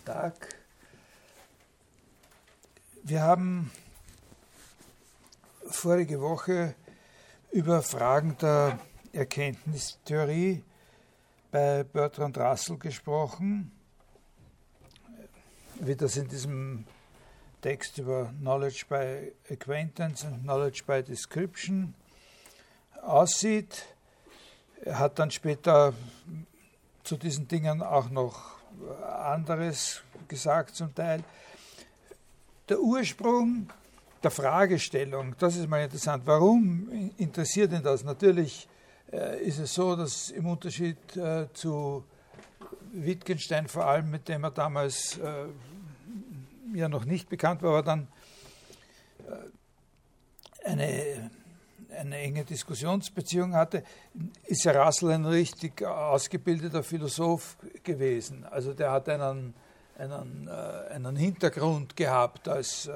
Tag. Wir haben vorige Woche über Fragen der Erkenntnistheorie bei Bertrand Russell gesprochen, wie das in diesem Text über Knowledge by Acquaintance und Knowledge by Description aussieht. Er hat dann später zu diesen Dingen auch noch anderes gesagt zum Teil. Der Ursprung der Fragestellung, das ist mal interessant. Warum interessiert ihn das? Natürlich ist es so, dass im Unterschied zu Wittgenstein vor allem, mit dem er damals ja noch nicht bekannt war, aber dann eine enge Diskussionsbeziehung hatte, ist ja Russell ein richtig ausgebildeter Philosoph gewesen. Also der hat einen Hintergrund gehabt als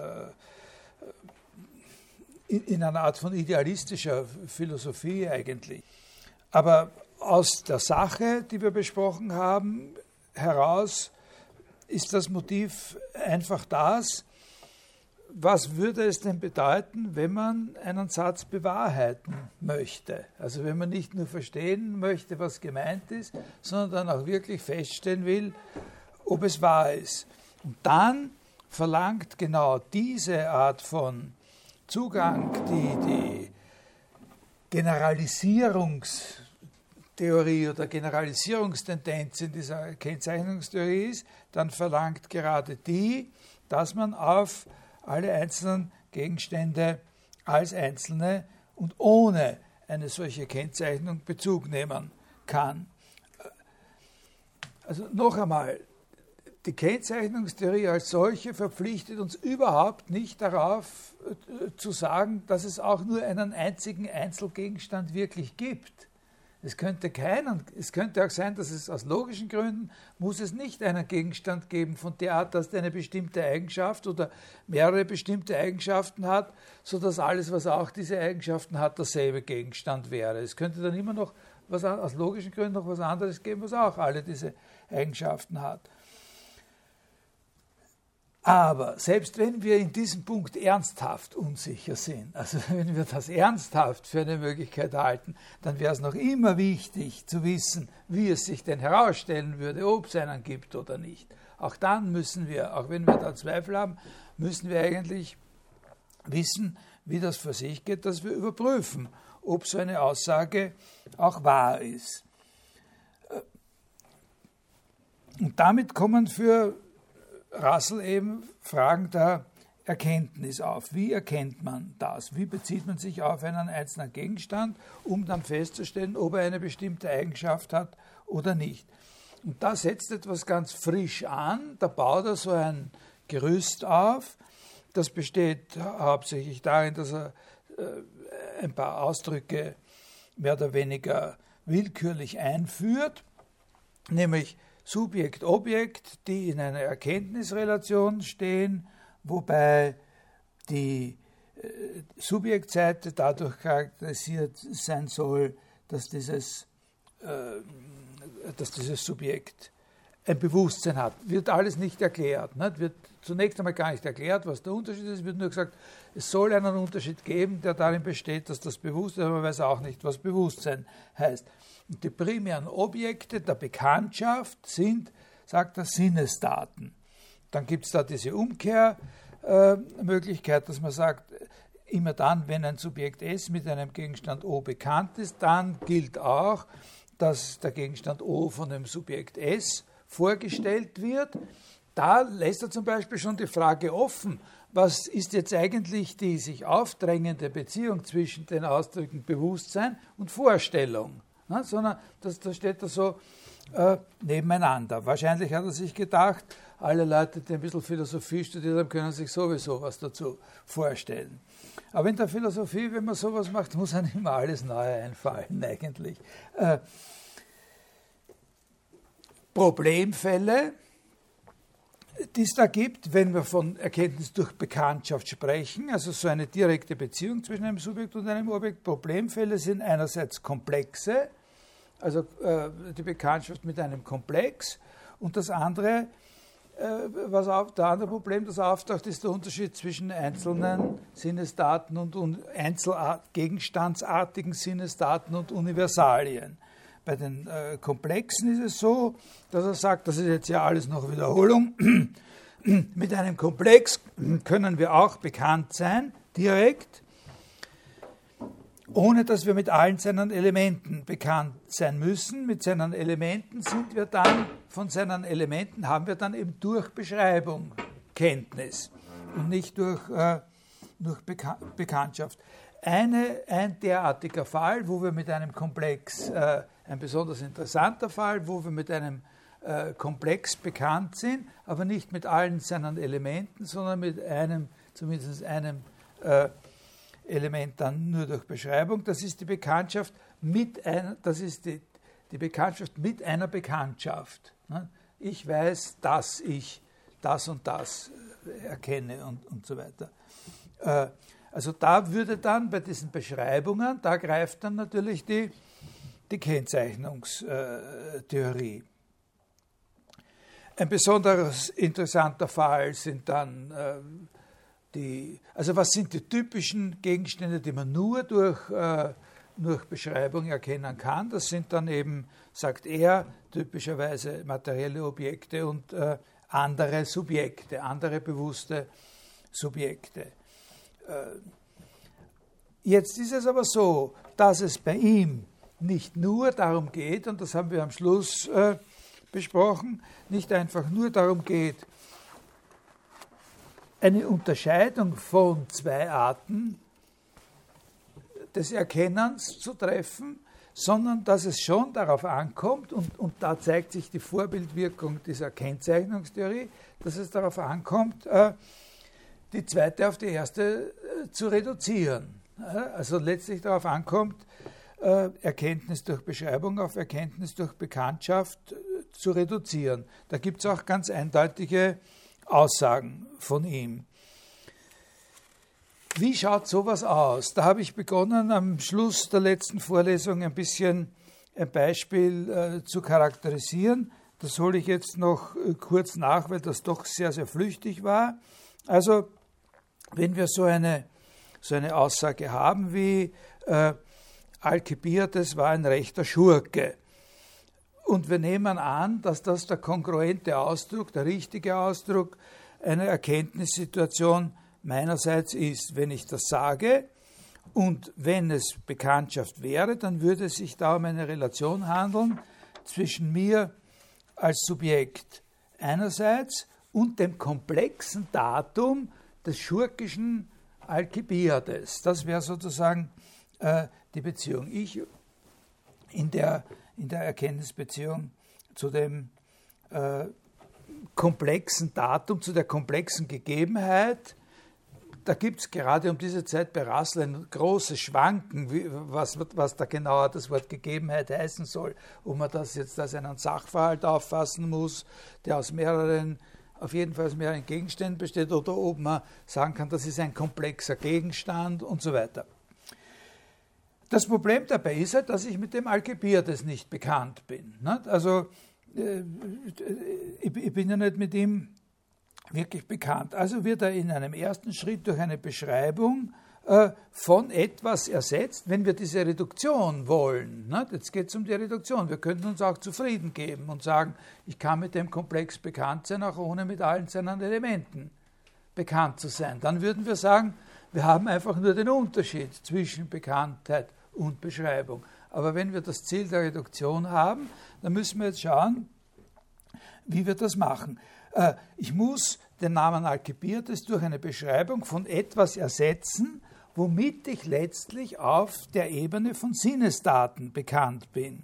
in einer Art von idealistischer Philosophie eigentlich. Aber aus der Sache, die wir besprochen haben, heraus ist das Motiv einfach das, was würde es denn bedeuten, wenn man einen Satz bewahrheiten möchte? Also wenn man nicht nur verstehen möchte, was gemeint ist, sondern dann auch wirklich feststellen will, ob es wahr ist. Und dann verlangt genau diese Art von Zugang, die Generalisierungstheorie oder Generalisierungstendenz in dieser Kennzeichnungstheorie ist, dann verlangt gerade die, dass man auf alle einzelnen Gegenstände als einzelne und ohne eine solche Kennzeichnung Bezug nehmen kann. Also noch einmal, die Kennzeichnungstheorie als solche verpflichtet uns überhaupt nicht darauf zu sagen, dass es auch nur einen einzigen Einzelgegenstand wirklich gibt. Es könnte auch sein, dass es aus logischen Gründen muss es nicht einen Gegenstand geben von der Art, dass der eine bestimmte Eigenschaft oder mehrere bestimmte Eigenschaften hat, sodass alles, was auch diese Eigenschaften hat, dasselbe Gegenstand wäre. Es könnte dann immer noch aus logischen Gründen noch was anderes geben, was auch alle diese Eigenschaften hat. Aber selbst wenn wir in diesem Punkt ernsthaft unsicher sind, also wenn wir das ernsthaft für eine Möglichkeit halten, dann wäre es noch immer wichtig zu wissen, wie es sich denn herausstellen würde, ob es einen gibt oder nicht. Auch dann müssen wir, auch wenn wir da Zweifel haben, müssen wir eigentlich wissen, wie das für sich geht, dass wir überprüfen, ob so eine Aussage auch wahr ist. Und damit kommen für Russell eben Fragen der Erkenntnis auf. Wie erkennt man das? Wie bezieht man sich auf einen einzelnen Gegenstand, um dann festzustellen, ob er eine bestimmte Eigenschaft hat oder nicht? Und da setzt etwas ganz frisch an. Da baut er so ein Gerüst auf. Das besteht hauptsächlich darin, dass er ein paar Ausdrücke mehr oder weniger willkürlich einführt, nämlich Subjekt-Objekt, die in einer Erkenntnisrelation stehen, wobei die Subjektseite dadurch charakterisiert sein soll, dass dieses Subjekt ein Bewusstsein hat. Wird alles nicht erklärt. Nicht? Wird zunächst einmal gar nicht erklärt, was der Unterschied ist. Wird nur gesagt, es soll einen Unterschied geben, der darin besteht, dass das Bewusstsein, aber man weiß auch nicht, was Bewusstsein heißt. Und die primären Objekte der Bekanntschaft sind, sagt er, Sinnesdaten. Dann gibt es da diese Umkehrmöglichkeit, dass man sagt, immer dann, wenn ein Subjekt S mit einem Gegenstand O bekannt ist, dann gilt auch, dass der Gegenstand O von dem Subjekt S vorgestellt wird. Da lässt er zum Beispiel schon die Frage offen, was ist jetzt eigentlich die sich aufdrängende Beziehung zwischen den Ausdrücken Bewusstsein und Vorstellung? Na, sondern da steht da so nebeneinander. Wahrscheinlich hat er sich gedacht, alle Leute, die ein bisschen Philosophie studiert haben, können sich sowieso was dazu vorstellen. Aber in der Philosophie, wenn man sowas macht, muss einem immer alles Neue einfallen eigentlich. Problemfälle, die es da gibt, wenn wir von Erkenntnis durch Bekanntschaft sprechen, also so eine direkte Beziehung zwischen einem Subjekt und einem Objekt. Problemfälle sind einerseits komplexe, also die Bekanntschaft mit einem Komplex, und das andere der andere Problem, das auftaucht, ist der Unterschied zwischen einzelnen Sinnesdaten und gegenstandsartigen Sinnesdaten und Universalien. Bei den Komplexen ist es so, dass er sagt, das ist jetzt ja alles noch Wiederholung, mit einem Komplex können wir auch bekannt sein, direkt, ohne dass wir mit allen seinen Elementen bekannt sein müssen. Mit seinen Elementen sind wir dann, von seinen Elementen haben wir dann eben durch Beschreibung Kenntnis und nicht durch Bekanntschaft. Ein derartiger Fall, wo wir mit einem Komplex, ein besonders interessanter Fall, wo wir mit einem Komplex bekannt sind, aber nicht mit allen seinen Elementen, sondern mit zumindest einem Element dann nur durch Beschreibung. Das ist die Bekanntschaft mit einer Bekanntschaft. Ich weiß, dass ich das und das erkenne und so weiter. Also da würde dann bei diesen Beschreibungen, da greift dann natürlich die Kennzeichnungstheorie. Ein besonders interessanter Fall sind dann was sind die typischen Gegenstände, die man nur durch Beschreibung erkennen kann? Das sind dann eben, sagt er, typischerweise materielle Objekte und andere Subjekte, andere bewusste Subjekte. Jetzt ist es aber so, dass es bei ihm nicht nur darum geht, und das haben wir am Schluss besprochen, nicht einfach nur darum geht, eine Unterscheidung von zwei Arten des Erkennens zu treffen, sondern dass es schon darauf ankommt, und da zeigt sich die Vorbildwirkung dieser Kennzeichnungstheorie, dass es darauf ankommt, die zweite auf die erste zu reduzieren. Also letztlich darauf ankommt, Erkenntnis durch Beschreibung auf Erkenntnis durch Bekanntschaft zu reduzieren. Da gibt es auch ganz eindeutige Aussagen von ihm. Wie schaut sowas aus? Da habe ich begonnen, am Schluss der letzten Vorlesung ein Beispiel zu charakterisieren. Das hole ich jetzt noch kurz nach, weil das doch sehr, sehr flüchtig war. Also, wenn wir so eine Aussage haben wie Alkibiades war ein rechter Schurke, und wir nehmen an, dass das der kongruente Ausdruck, der richtige Ausdruck einer Erkenntnissituation meinerseits ist. Wenn ich das sage und wenn es Bekanntschaft wäre, dann würde es sich da um eine Relation handeln zwischen mir als Subjekt einerseits und dem komplexen Datum des schurkischen Alkibiades. Das wäre sozusagen die Beziehung. Ich in der Erkenntnisbeziehung zu dem komplexen Datum, zu der komplexen Gegebenheit. Da gibt es gerade um diese Zeit bei Russell ein großes Schwanken, was da genauer das Wort Gegebenheit heißen soll. Ob man das jetzt als einen Sachverhalt auffassen muss, der auf jeden Fall aus mehreren Gegenständen besteht, oder ob man sagen kann, das ist ein komplexer Gegenstand und so weiter. Das Problem dabei ist halt, dass ich mit dem Alkibiades nicht bekannt bin. Also ich bin ja nicht mit ihm wirklich bekannt. Also wird er in einem ersten Schritt durch eine Beschreibung von etwas ersetzt, wenn wir diese Reduktion wollen. Jetzt geht es um die Reduktion. Wir könnten uns auch zufrieden geben und sagen, ich kann mit dem Komplex bekannt sein, auch ohne mit allen seinen Elementen bekannt zu sein. Dann würden wir sagen, wir haben einfach nur den Unterschied zwischen Bekanntheit und Beschreibung. Aber wenn wir das Ziel der Reduktion haben, dann müssen wir jetzt schauen, wie wir das machen. Ich muss den Namen Alkibiades durch eine Beschreibung von etwas ersetzen, womit ich letztlich auf der Ebene von Sinnesdaten bekannt bin.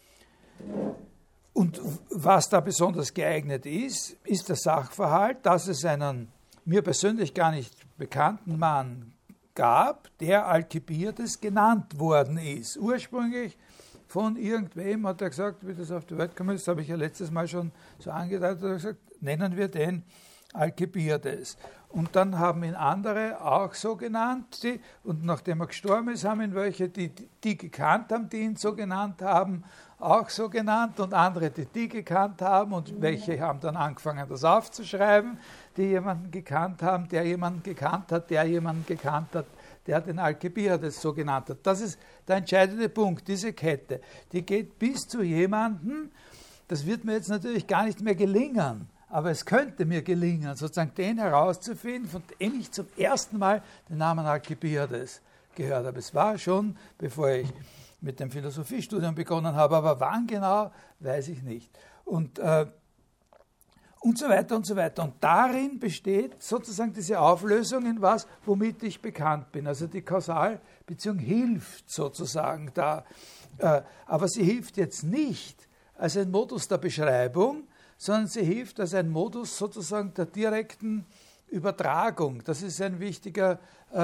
Und was da besonders geeignet ist, ist der Sachverhalt, dass es einen mir persönlich gar nicht bekannten Mann gab, der Alkibiades genannt worden ist. Ursprünglich von irgendwem hat er gesagt, wie das auf die Welt gekommen ist, das habe ich ja letztes Mal schon so angedeutet, hat er gesagt, nennen wir den Alkibiades. Und dann haben ihn andere auch so genannt, und nachdem er gestorben ist, haben ihn welche, die gekannt haben, die ihn so genannt haben, auch so genannt, und andere, die gekannt haben, und welche haben dann angefangen, das aufzuschreiben, die jemanden gekannt haben, der jemanden gekannt hat, der jemanden gekannt hat, der den Alkibiades so genannt hat. Das ist der entscheidende Punkt, diese Kette. Die geht bis zu jemandem, das wird mir jetzt natürlich gar nicht mehr gelingen, aber es könnte mir gelingen, sozusagen den herauszufinden, von dem ich zum ersten Mal den Namen Alkibiades gehört habe. Es war schon, bevor ich mit dem Philosophiestudium begonnen habe, aber wann genau, weiß ich nicht. Und so weiter und so weiter. Und darin besteht sozusagen diese Auflösung in was, womit ich bekannt bin. Also die Kausalbeziehung hilft sozusagen da. Aber sie hilft jetzt nicht als ein Modus der Beschreibung, sondern sie hilft als ein Modus sozusagen der direkten Übertragung. Das ist ein wichtiger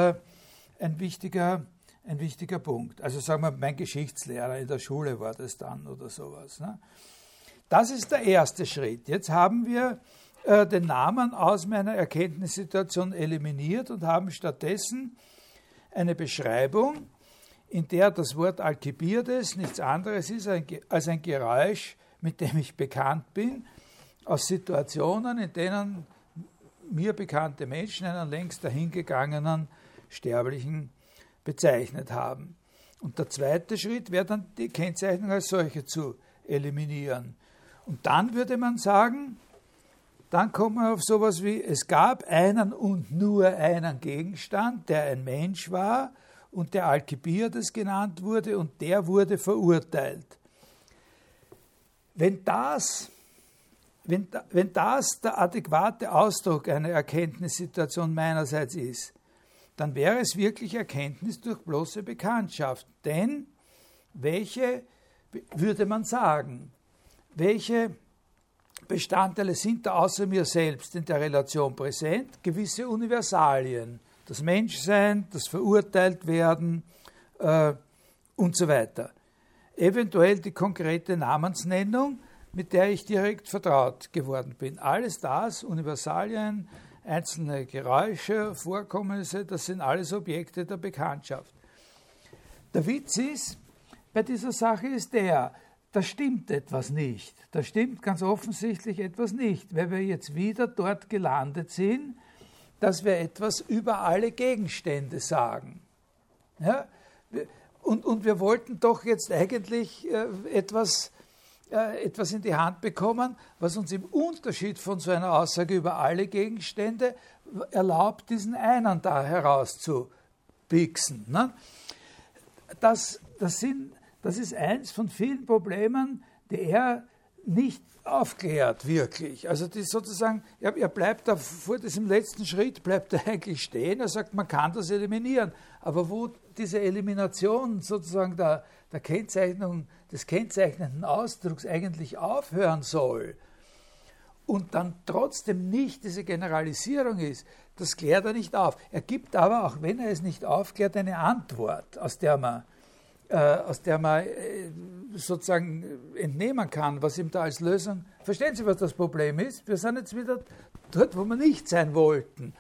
Punkt. Also sagen wir, mein Geschichtslehrer in der Schule war das dann oder sowas. Ne? Das ist der erste Schritt. Jetzt haben wir den Namen aus meiner Erkenntnissituation eliminiert und haben stattdessen eine Beschreibung, in der das Wort Alkibiades nichts anderes ist als ein Geräusch, mit dem ich bekannt bin, aus Situationen, in denen mir bekannte Menschen einen längst dahingegangenen Sterblichen bezeichnet haben. Und der zweite Schritt wäre dann, die Kennzeichnung als solche zu eliminieren. Und dann würde man sagen, dann kommt man auf sowas wie, es gab einen und nur einen Gegenstand, der ein Mensch war und der Alkibiades genannt wurde, und der wurde verurteilt. Wenn das der adäquate Ausdruck einer Erkenntnissituation meinerseits ist, dann wäre es wirklich Erkenntnis durch bloße Bekanntschaft. Denn würde man sagen, welche Bestandteile sind da außer mir selbst in der Relation präsent? Gewisse Universalien, das Menschsein, das Verurteiltwerden und so weiter. Eventuell die konkrete Namensnennung, mit der ich direkt vertraut geworden bin. Alles das, Universalien, einzelne Geräusche, Vorkommnisse, das sind alles Objekte der Bekanntschaft. Der Witz ist, bei dieser Sache ist da stimmt etwas nicht. Da stimmt ganz offensichtlich etwas nicht, weil wir jetzt wieder dort gelandet sind, dass wir etwas über alle Gegenstände sagen. Ja? Und wir wollten doch jetzt eigentlich etwas in die Hand bekommen, was uns im Unterschied von so einer Aussage über alle Gegenstände erlaubt, diesen einen da herauszupixen. Ne? Das ist eins von vielen Problemen, die er nicht aufklärt, wirklich. Also die sozusagen, er bleibt da vor diesem letzten Schritt, bleibt er eigentlich stehen, er sagt, man kann das eliminieren, aber wo diese Elimination sozusagen der Kennzeichnung, des kennzeichnenden Ausdrucks eigentlich aufhören soll und dann trotzdem nicht diese Generalisierung ist, das klärt er nicht auf. Er gibt aber, auch wenn er es nicht aufklärt, eine Antwort, aus der man sozusagen entnehmen kann, was ihm da als Lösung... Verstehen Sie, was das Problem ist? Wir sind jetzt wieder dort, wo wir nicht sein wollten.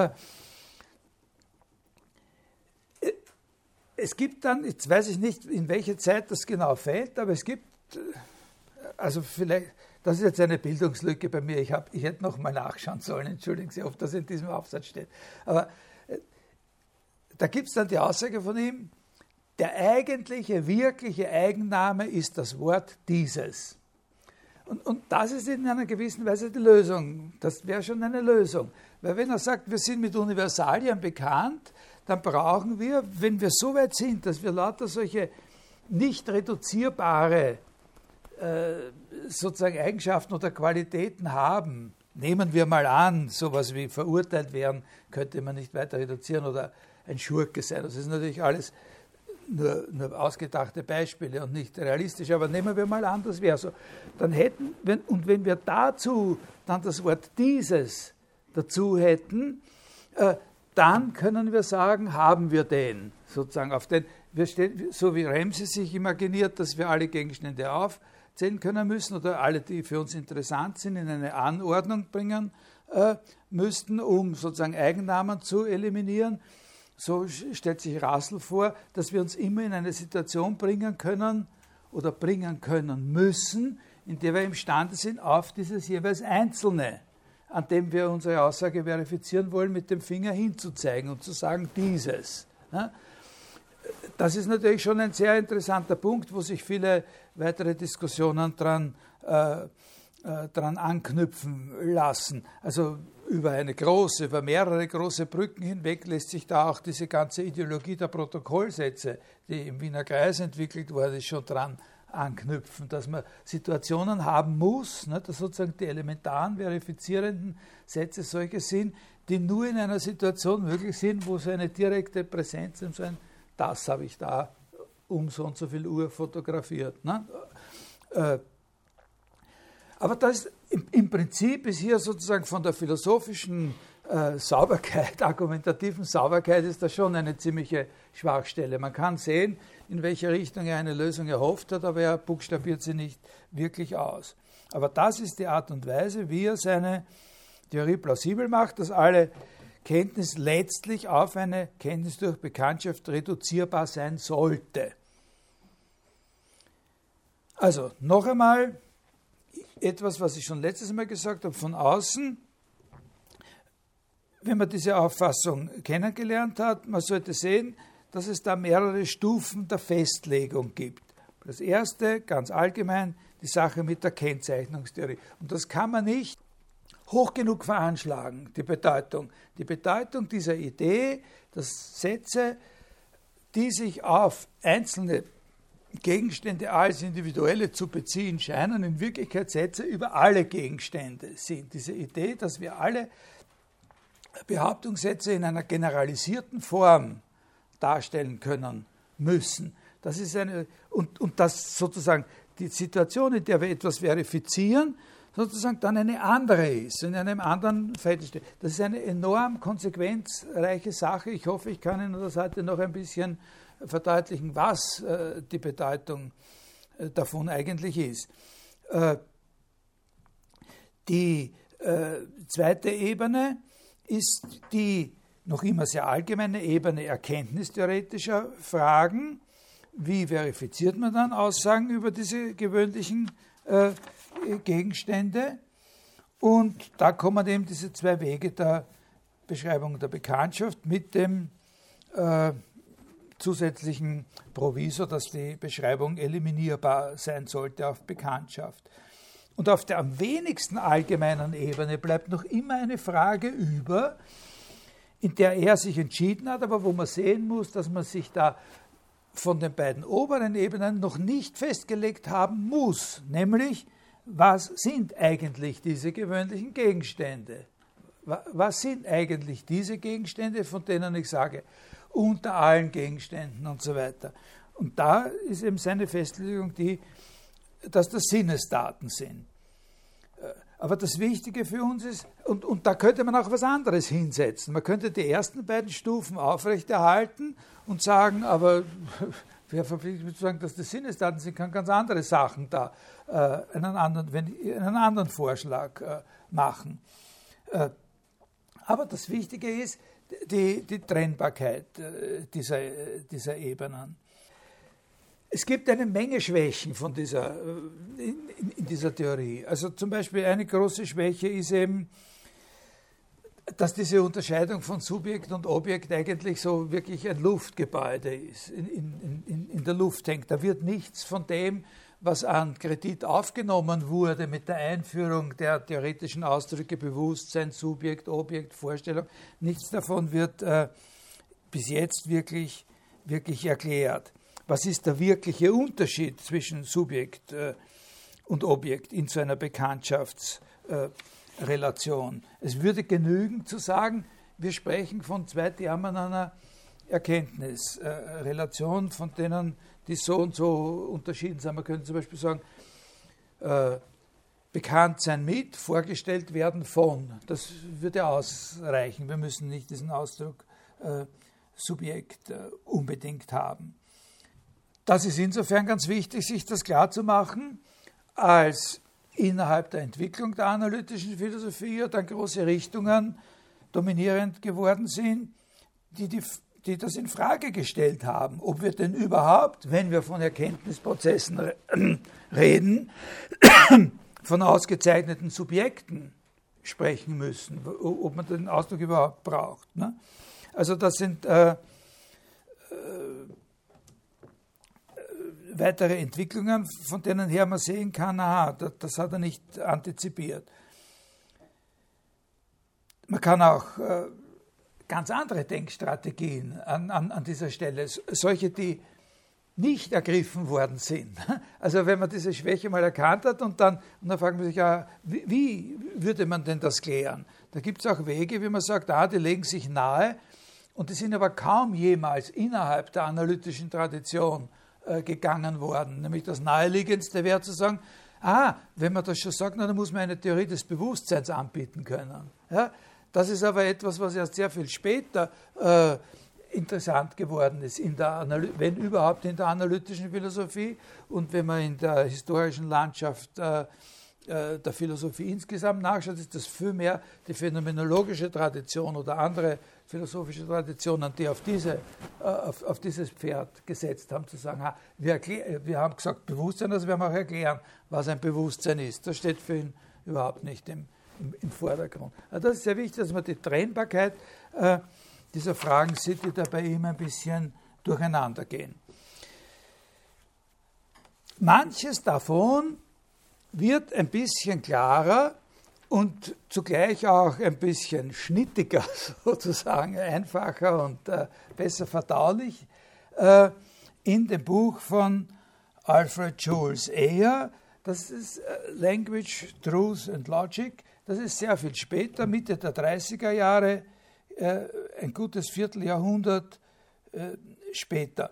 Es gibt dann, jetzt weiß ich nicht, in welche Zeit das genau fällt, aber es gibt, also vielleicht, das ist jetzt eine Bildungslücke bei mir, ich hätte noch mal nachschauen sollen, entschuldigen Sie, ob das in diesem Aufsatz steht. Aber da gibt es dann die Aussage von ihm, der eigentliche, wirkliche Eigenname ist das Wort dieses. Und das ist in einer gewissen Weise die Lösung. Das wäre schon eine Lösung. Weil wenn er sagt, wir sind mit Universalien bekannt, dann brauchen wir, wenn wir so weit sind, dass wir lauter solche nicht reduzierbare sozusagen Eigenschaften oder Qualitäten haben, nehmen wir mal an, sowas wie verurteilt werden, könnte man nicht weiter reduzieren oder ein Schurke sein. Das ist natürlich alles nur ausgedachte Beispiele und nicht realistisch, aber nehmen wir mal an, das wäre so. Dann wenn wir dazu dann das Wort dieses dazu hätten, dann können wir sagen, haben wir sozusagen auf den, so wie Ramsey sich imaginiert, dass wir alle Gegenstände aufzählen können müssen oder alle, die für uns interessant sind, in eine Anordnung bringen müssten, um sozusagen Eigennamen zu eliminieren. So stellt sich Russell vor, dass wir uns immer in eine Situation bringen können oder bringen können müssen, in der wir imstande sind, auf dieses jeweils Einzelne, an dem wir unsere Aussage verifizieren wollen, mit dem Finger hinzuzeigen und zu sagen, dieses. Das ist natürlich schon ein sehr interessanter Punkt, wo sich viele weitere Diskussionen dran anknüpfen lassen. Also über mehrere große Brücken hinweg lässt sich da auch diese ganze Ideologie der Protokollsätze, die im Wiener Kreis entwickelt wurde, schon dran anknüpfen, dass man Situationen haben muss, ne, dass sozusagen die elementaren verifizierenden Sätze solche sind, die nur in einer Situation möglich sind, wo so eine direkte Präsenz, so ein das habe ich da um so und so viel Uhr fotografiert. Ne? Aber das im Prinzip ist hier sozusagen von der philosophischen Sauberkeit, argumentativen Sauberkeit, ist das schon eine ziemliche Schwachstelle. Man kann sehen, in welche Richtung er eine Lösung erhofft hat, aber er buchstabiert sie nicht wirklich aus. Aber das ist die Art und Weise, wie er seine Theorie plausibel macht, dass alle Kenntnis letztlich auf eine Kenntnis durch Bekanntschaft reduzierbar sein sollte. Also noch einmal etwas, was ich schon letztes Mal gesagt habe, von außen. Wenn man diese Auffassung kennengelernt hat, man sollte sehen, dass es da mehrere Stufen der Festlegung gibt. Das erste, ganz allgemein, die Sache mit der Kennzeichnungstheorie. Und das kann man nicht hoch genug veranschlagen, die Bedeutung. Die Bedeutung dieser Idee, dass Sätze, die sich auf einzelne Gegenstände als individuelle zu beziehen scheinen, in Wirklichkeit Sätze über alle Gegenstände sind. Diese Idee, dass wir alle Behauptungssätze in einer generalisierten Form darstellen können müssen. Das ist und dass sozusagen die Situation, in der wir etwas verifizieren, sozusagen dann eine andere ist, in einem anderen Feld steht. Das ist eine enorm konsequenzreiche Sache. Ich hoffe, ich kann Ihnen das heute noch ein bisschen verdeutlichen, was die Bedeutung davon eigentlich ist. Die zweite Ebene ist die noch immer sehr allgemeine Ebene erkenntnistheoretischer Fragen. Wie verifiziert man dann Aussagen über diese gewöhnlichen Gegenstände? Und da kommen eben diese zwei Wege der Beschreibung der Bekanntschaft mit dem zusätzlichen Provisor, dass die Beschreibung eliminierbar sein sollte auf Bekanntschaft. Und auf der am wenigsten allgemeinen Ebene bleibt noch immer eine Frage über, in der er sich entschieden hat, aber wo man sehen muss, dass man sich da von den beiden oberen Ebenen noch nicht festgelegt haben muss, nämlich, was sind eigentlich diese gewöhnlichen Gegenstände? Was sind eigentlich diese Gegenstände, von denen ich sage, unter allen Gegenständen und so weiter? Und da ist eben seine Festlegung die, dass das Sinnesdaten sind. Aber das Wichtige für uns ist, und da könnte man auch was anderes hinsetzen. Man könnte die ersten beiden Stufen aufrechterhalten und sagen, aber wer verpflichtet mich zu sagen, dass das Sinnesdaten sind, kann ganz andere Sachen da einen anderen Vorschlag machen. Aber das Wichtige ist die Trennbarkeit dieser Ebenen. Es gibt eine Menge Schwächen von in dieser Theorie. Also zum Beispiel eine große Schwäche ist eben, dass diese Unterscheidung von Subjekt und Objekt eigentlich so wirklich ein Luftgebäude ist, in der Luft hängt. Da wird nichts von dem, was an Kredit aufgenommen wurde mit der Einführung der theoretischen Ausdrücke Bewusstsein, Subjekt, Objekt, Vorstellung, nichts davon wird bis jetzt wirklich erklärt. Was ist der wirkliche Unterschied zwischen Subjekt und Objekt in so einer Bekanntschaftsrelation? Es würde genügen zu sagen, wir sprechen von zwei Termen einer Erkenntnisrelation, von denen die so und so unterschieden sind. Man könnte zum Beispiel sagen, bekannt sein mit, vorgestellt werden von. Das würde ausreichen. Wir müssen nicht diesen Ausdruck Subjekt unbedingt haben. Das ist insofern ganz wichtig, sich das klar zu machen, als innerhalb der Entwicklung der analytischen Philosophie dann große Richtungen dominierend geworden sind, die das in Frage gestellt haben, ob wir denn überhaupt, wenn wir von Erkenntnisprozessen reden, von ausgezeichneten Subjekten sprechen müssen, ob man den Ausdruck überhaupt braucht. Ne? Also das sind weitere Entwicklungen, von denen her man sehen kann, aha, das hat er nicht antizipiert. Man kann auch ganz andere Denkstrategien an dieser Stelle, solche, die nicht ergriffen worden sind. Also wenn man diese Schwäche mal erkannt hat und dann fragt man sich, ja, wie würde man denn das klären? Da gibt es auch Wege, wie man sagt, die legen sich nahe und die sind aber kaum jemals innerhalb der analytischen Tradition gegangen worden. Nämlich das Naheliegendste wäre zu sagen, wenn man das schon sagt, dann muss man eine Theorie des Bewusstseins anbieten können. Ja? Das ist aber etwas, was erst sehr viel später interessant geworden ist, wenn überhaupt in der analytischen Philosophie und wenn man in der historischen Landschaft der Philosophie insgesamt nachschaut, ist das vielmehr die phänomenologische Tradition oder andere philosophische Traditionen, die auf dieses Pferd gesetzt haben, zu sagen, wir haben gesagt Bewusstsein, also werden wir auch erklären, was ein Bewusstsein ist. Das steht für ihn überhaupt nicht im Vordergrund. Also das ist sehr wichtig, dass man die Trennbarkeit dieser Fragen sieht, die da bei ihm ein bisschen durcheinander gehen. Manches davon wird ein bisschen klarer und zugleich auch ein bisschen schnittiger, sozusagen einfacher und besser verdaulich, in dem Buch von Alfred Jules Ayer. Das ist Language, Truth and Logic. Das ist sehr viel später, Mitte der 30er Jahre, ein gutes Vierteljahrhundert später.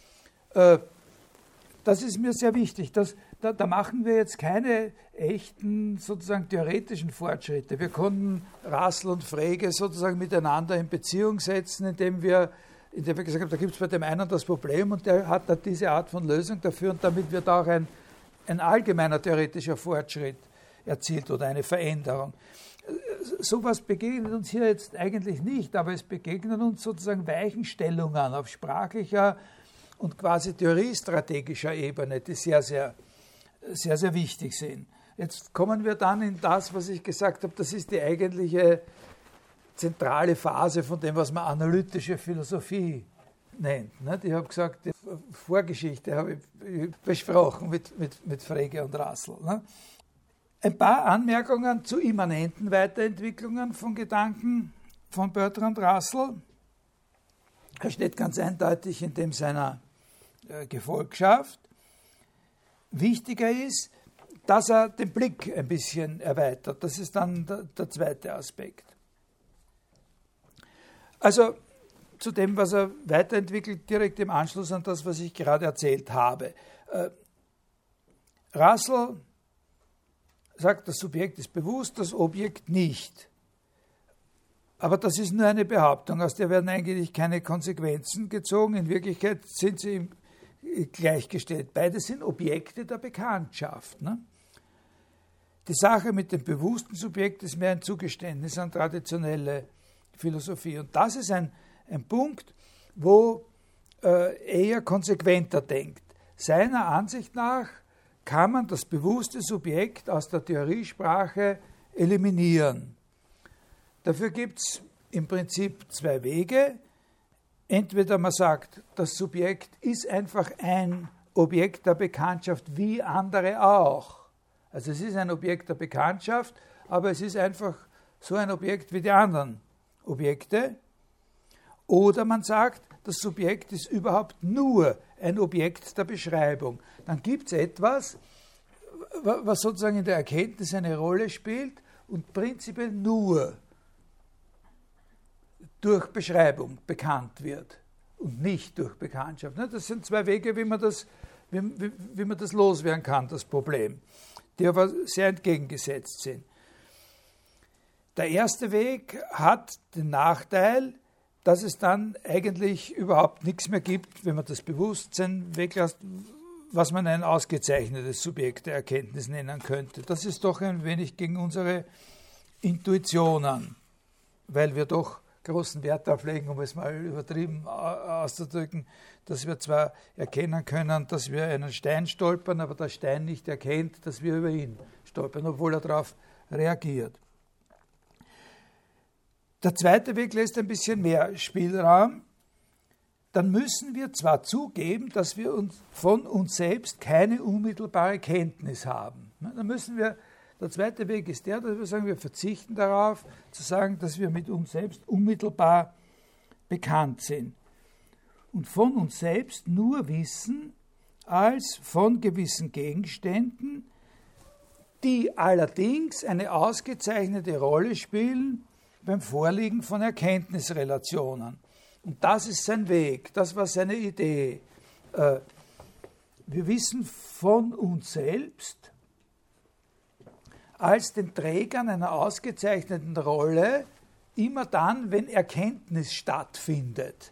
Das ist mir sehr wichtig. Da machen wir jetzt keine echten, sozusagen theoretischen Fortschritte. Wir konnten Russell und Frege sozusagen miteinander in Beziehung setzen, indem wir gesagt haben, da gibt es bei dem einen das Problem und der hat da diese Art von Lösung dafür und damit wird auch ein allgemeiner theoretischer Fortschritt erzielt oder eine Veränderung. Sowas begegnet uns hier jetzt eigentlich nicht, aber es begegnen uns sozusagen Weichenstellungen auf sprachlicher und quasi theoriestrategischer Ebene, die sehr, sehr, sehr, sehr wichtig sind. Jetzt kommen wir dann in das, was ich gesagt habe, das ist die eigentliche zentrale Phase von dem, was man analytische Philosophie nennt. Ich habe gesagt, die Vorgeschichte habe ich besprochen mit Frege und Russell. Ein paar Anmerkungen zu immanenten Weiterentwicklungen von Gedanken von Bertrand Russell. Er steht ganz eindeutig in dem seiner Gefolgschaft. Wichtiger ist, dass er den Blick ein bisschen erweitert. Das ist dann der zweite Aspekt. Also zu dem, was er weiterentwickelt, direkt im Anschluss an das, was ich gerade erzählt habe. Russell sagt, das Subjekt ist bewusst, das Objekt nicht. Aber das ist nur eine Behauptung, aus der werden eigentlich keine Konsequenzen gezogen. In Wirklichkeit sind sie gleichgestellt. Beide sind Objekte der Bekanntschaft. Ne? Die Sache mit dem bewussten Subjekt ist mehr ein Zugeständnis an traditionelle Philosophie. Und das ist ein Punkt, wo er konsequenter denkt. Seiner Ansicht nach kann man das bewusste Subjekt aus der Theoriesprache eliminieren. Dafür gibt es im Prinzip zwei Wege. Entweder man sagt, das Subjekt ist einfach ein Objekt der Bekanntschaft wie andere auch. Also es ist ein Objekt der Bekanntschaft, aber es ist einfach so ein Objekt wie die anderen Objekte. Oder man sagt, das Subjekt ist überhaupt nur ein Objekt der Beschreibung. Dann gibt es etwas, was sozusagen in der Erkenntnis eine Rolle spielt und prinzipiell nur durch Beschreibung bekannt wird und nicht durch Bekanntschaft. Das sind zwei Wege, wie man das loswerden kann, das Problem, die aber sehr entgegengesetzt sind. Der erste Weg hat den Nachteil, dass es dann eigentlich überhaupt nichts mehr gibt, wenn man das Bewusstsein weglässt, was man ein ausgezeichnetes Subjekt der Erkenntnis nennen könnte. Das ist doch ein wenig gegen unsere Intuitionen, weil wir doch großen Wert darauf legen, um es mal übertrieben auszudrücken, dass wir zwar erkennen können, dass wir einen Stein stolpern, aber der Stein nicht erkennt, dass wir über ihn stolpern, obwohl er darauf reagiert. Der zweite Weg lässt ein bisschen mehr Spielraum. Dann müssen wir zwar zugeben, dass wir von uns selbst keine unmittelbare Kenntnis haben. Der zweite Weg ist der, dass wir sagen, wir verzichten darauf, zu sagen, dass wir mit uns selbst unmittelbar bekannt sind. Und von uns selbst nur wissen als von gewissen Gegenständen, die allerdings eine ausgezeichnete Rolle spielen beim Vorliegen von Erkenntnisrelationen. Und das ist sein Weg, das war seine Idee. Wir wissen von uns selbst als den Trägern einer ausgezeichneten Rolle immer dann, wenn Erkenntnis stattfindet.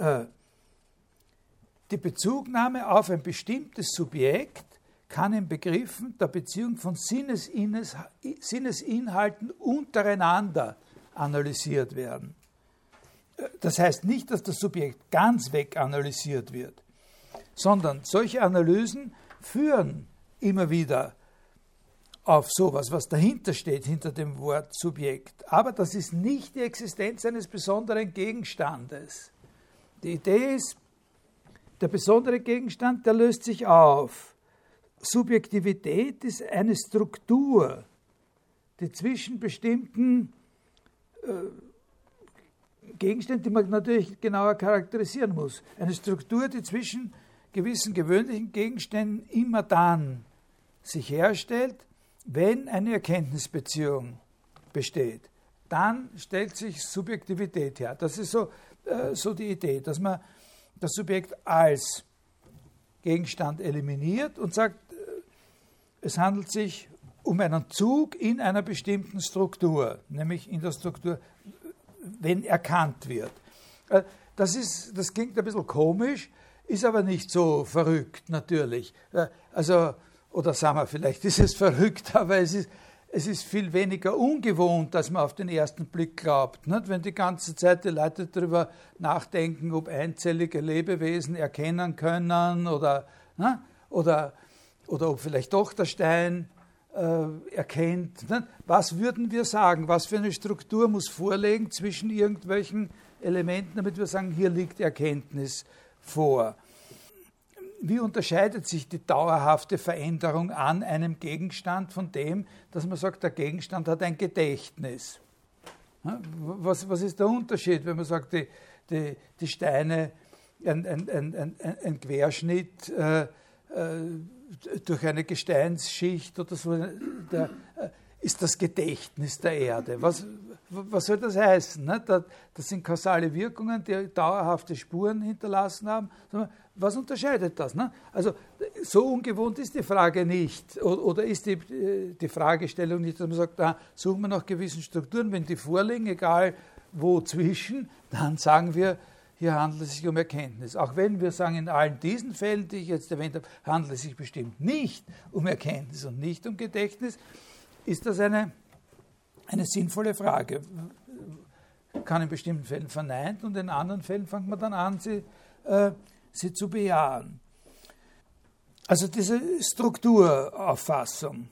Die Bezugnahme auf ein bestimmtes Subjekt kann in Begriffen der Beziehung von Sinnesinhalten untereinander analysiert werden. Das heißt nicht, dass das Subjekt ganz weg analysiert wird, sondern solche Analysen führen immer wieder auf sowas, was dahinter steht, hinter dem Wort Subjekt. Aber das ist nicht die Existenz eines besonderen Gegenstandes. Die Idee ist, der besondere Gegenstand, der löst sich auf. Subjektivität ist eine Struktur, die zwischen bestimmten Gegenständen, die man natürlich genauer charakterisieren muss, eine Struktur, die zwischen gewissen gewöhnlichen Gegenständen immer dann sich herstellt, wenn eine Erkenntnisbeziehung besteht. Dann stellt sich Subjektivität her. Das ist so die Idee, dass man das Subjekt als Gegenstand eliminiert und sagt, es handelt sich um einen Zug in einer bestimmten Struktur, nämlich in der Struktur, wenn erkannt wird. Das klingt ein bisschen komisch, ist aber nicht so verrückt natürlich. Oder sagen wir, vielleicht ist es verrückt, aber es ist viel weniger ungewohnt, als man auf den ersten Blick glaubt. Nicht? Wenn die ganze Zeit die Leute darüber nachdenken, ob einzellige Lebewesen erkennen können oder ob vielleicht doch der Stein erkennt. Nicht? Was würden wir sagen? Was für eine Struktur muss vorliegen zwischen irgendwelchen Elementen, damit wir sagen, hier liegt Erkenntnis vor? Wie unterscheidet sich die dauerhafte Veränderung an einem Gegenstand von dem, dass man sagt, der Gegenstand hat ein Gedächtnis? Was ist der Unterschied, wenn man sagt, die Steine, ein Querschnitt durch eine Gesteinsschicht oder so, ist das Gedächtnis der Erde? Was soll das heißen? Das sind kausale Wirkungen, die dauerhafte Spuren hinterlassen haben. Was unterscheidet das? Also so ungewohnt ist die Frage nicht. Oder ist die Fragestellung nicht, dass man sagt, suchen wir nach gewissen Strukturen, wenn die vorliegen, egal wo zwischen, dann sagen wir, hier handelt es sich um Erkenntnis. Auch wenn wir sagen, in allen diesen Fällen, die ich jetzt erwähnt habe, handelt es sich bestimmt nicht um Erkenntnis und nicht um Gedächtnis, ist das eine sinnvolle Frage. Kann in bestimmten Fällen verneint und in anderen Fällen fängt man dann an, sie zu bejahen. Also diese Strukturauffassung.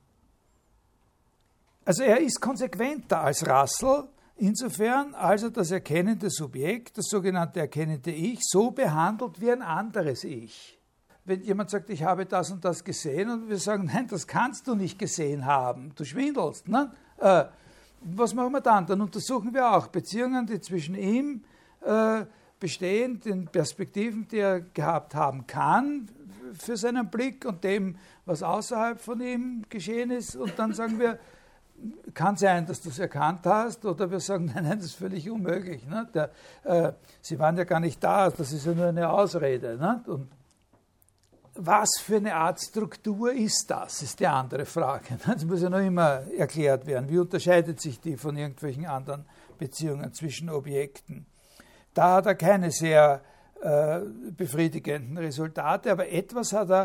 Also er ist konsequenter als Russell, insofern, als er das erkennende Subjekt, das sogenannte erkennende Ich, so behandelt wie ein anderes Ich. Wenn jemand sagt, ich habe das und das gesehen, und wir sagen, nein, das kannst du nicht gesehen haben, du schwindelst. Ne? Was machen wir dann? Dann untersuchen wir auch Beziehungen, die zwischen ihm bestehen, den Perspektiven, die er gehabt haben kann für seinen Blick und dem, was außerhalb von ihm geschehen ist. Und dann sagen wir, kann sein, dass du es erkannt hast, oder wir sagen, nein, das ist völlig unmöglich. Ne? Sie waren ja gar nicht da, das ist ja nur eine Ausrede. Ne? Und was für eine Art Struktur ist das, ist die andere Frage. Das muss ja noch immer erklärt werden. Wie unterscheidet sich die von irgendwelchen anderen Beziehungen zwischen Objekten? Da hat er keine sehr befriedigenden Resultate, aber etwas hat er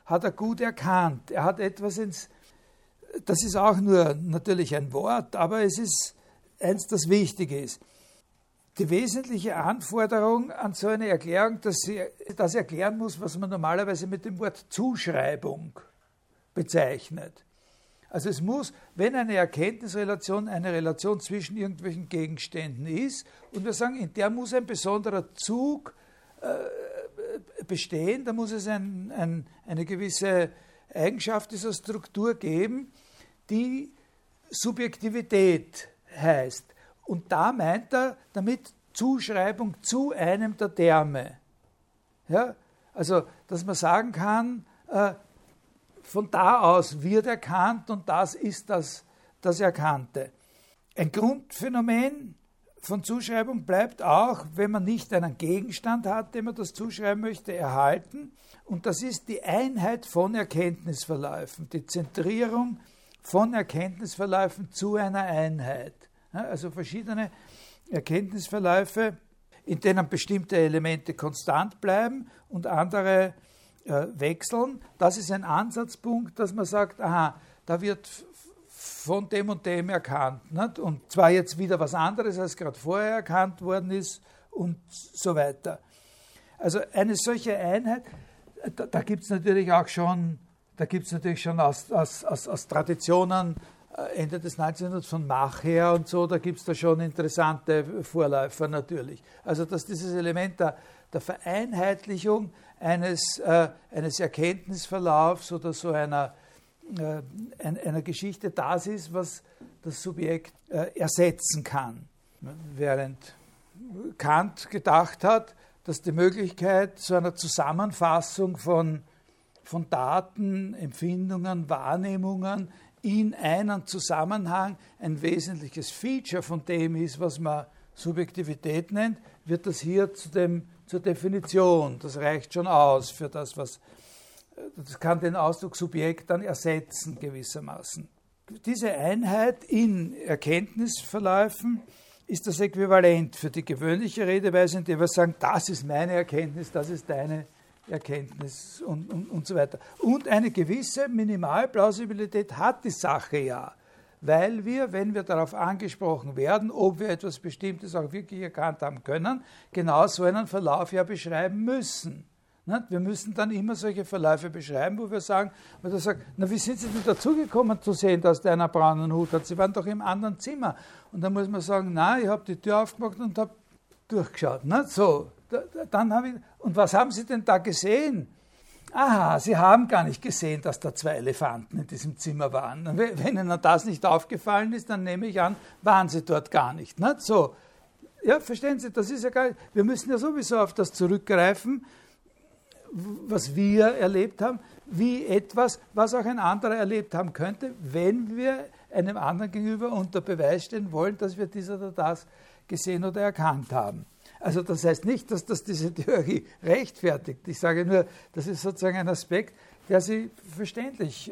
hat er gut erkannt. Er hat etwas das ist auch nur natürlich ein Wort, aber es ist eins, das wichtig ist. Die wesentliche Anforderung an so eine Erklärung, dass sie das erklären muss, was man normalerweise mit dem Wort Zuschreibung bezeichnet. Also es muss, wenn eine Erkenntnisrelation eine Relation zwischen irgendwelchen Gegenständen ist, und wir sagen, in der muss ein besonderer Zug bestehen, da muss es eine gewisse Eigenschaft dieser Struktur geben, die Subjektivität heißt. Und da meint er damit Zuschreibung zu einem der Terme. Ja? Also, dass man sagen kann, von da aus wird erkannt und das ist das Erkannte. Ein Grundphänomen von Zuschreibung bleibt auch, wenn man nicht einen Gegenstand hat, dem man das zuschreiben möchte, erhalten. Und das ist die Einheit von Erkenntnisverläufen, die Zentrierung von Erkenntnisverläufen zu einer Einheit. Also verschiedene Erkenntnisverläufe, in denen bestimmte Elemente konstant bleiben und andere wechseln. Das ist ein Ansatzpunkt, dass man sagt, aha, da wird von dem und dem erkannt. Nicht? Und zwar jetzt wieder was anderes, als gerade vorher erkannt worden ist und so weiter. Also eine solche Einheit, da gibt es natürlich auch schon, aus Traditionen Ende des 19. Jahrhunderts von Mach her und so, da gibt es da schon interessante Vorläufer natürlich. Also dass dieses Element der Vereinheitlichung eines Erkenntnisverlaufs oder so einer Geschichte das ist, was das Subjekt ersetzen kann. Während Kant gedacht hat, dass die Möglichkeit so einer Zusammenfassung von Daten, Empfindungen, Wahrnehmungen in einen Zusammenhang ein wesentliches Feature von dem ist, was man Subjektivität nennt, wird das hier zur Definition. Das reicht schon aus für das, das kann den Ausdruck Subjekt dann ersetzen gewissermaßen. Diese Einheit in Erkenntnisverläufen ist das Äquivalent für die gewöhnliche Redeweise, in der wir sagen, das ist meine Erkenntnis, das ist deine Erkenntnis und so weiter. Und eine gewisse Minimalplausibilität hat die Sache ja, weil wir, wenn wir darauf angesprochen werden, ob wir etwas Bestimmtes auch wirklich erkannt haben können, genau so einen Verlauf ja beschreiben müssen. Wir müssen dann immer solche Verläufe beschreiben, wo wir sagen, weil er sagt, na, wie sind Sie denn dazugekommen zu sehen, dass der einen braunen Hut hat? Sie waren doch im anderen Zimmer. Und dann muss man sagen, na, ich habe die Tür aufgemacht und habe durchgeschaut. So, dann habe ich, und was haben Sie denn da gesehen? Aha, Sie haben gar nicht gesehen, dass da 2 Elefanten in diesem Zimmer waren. Und wenn Ihnen das nicht aufgefallen ist, dann nehme ich an, waren Sie dort gar nicht. So, ja, verstehen Sie, das ist ja gar nicht, wir müssen ja sowieso auf das zurückgreifen, was wir erlebt haben, wie etwas, was auch ein anderer erlebt haben könnte, wenn wir einem anderen gegenüber unter Beweis stellen wollen, dass wir dies oder das gesehen oder erkannt haben. Also das heißt nicht, dass das diese Theorie rechtfertigt. Ich sage nur, das ist sozusagen ein Aspekt, der sie verständlich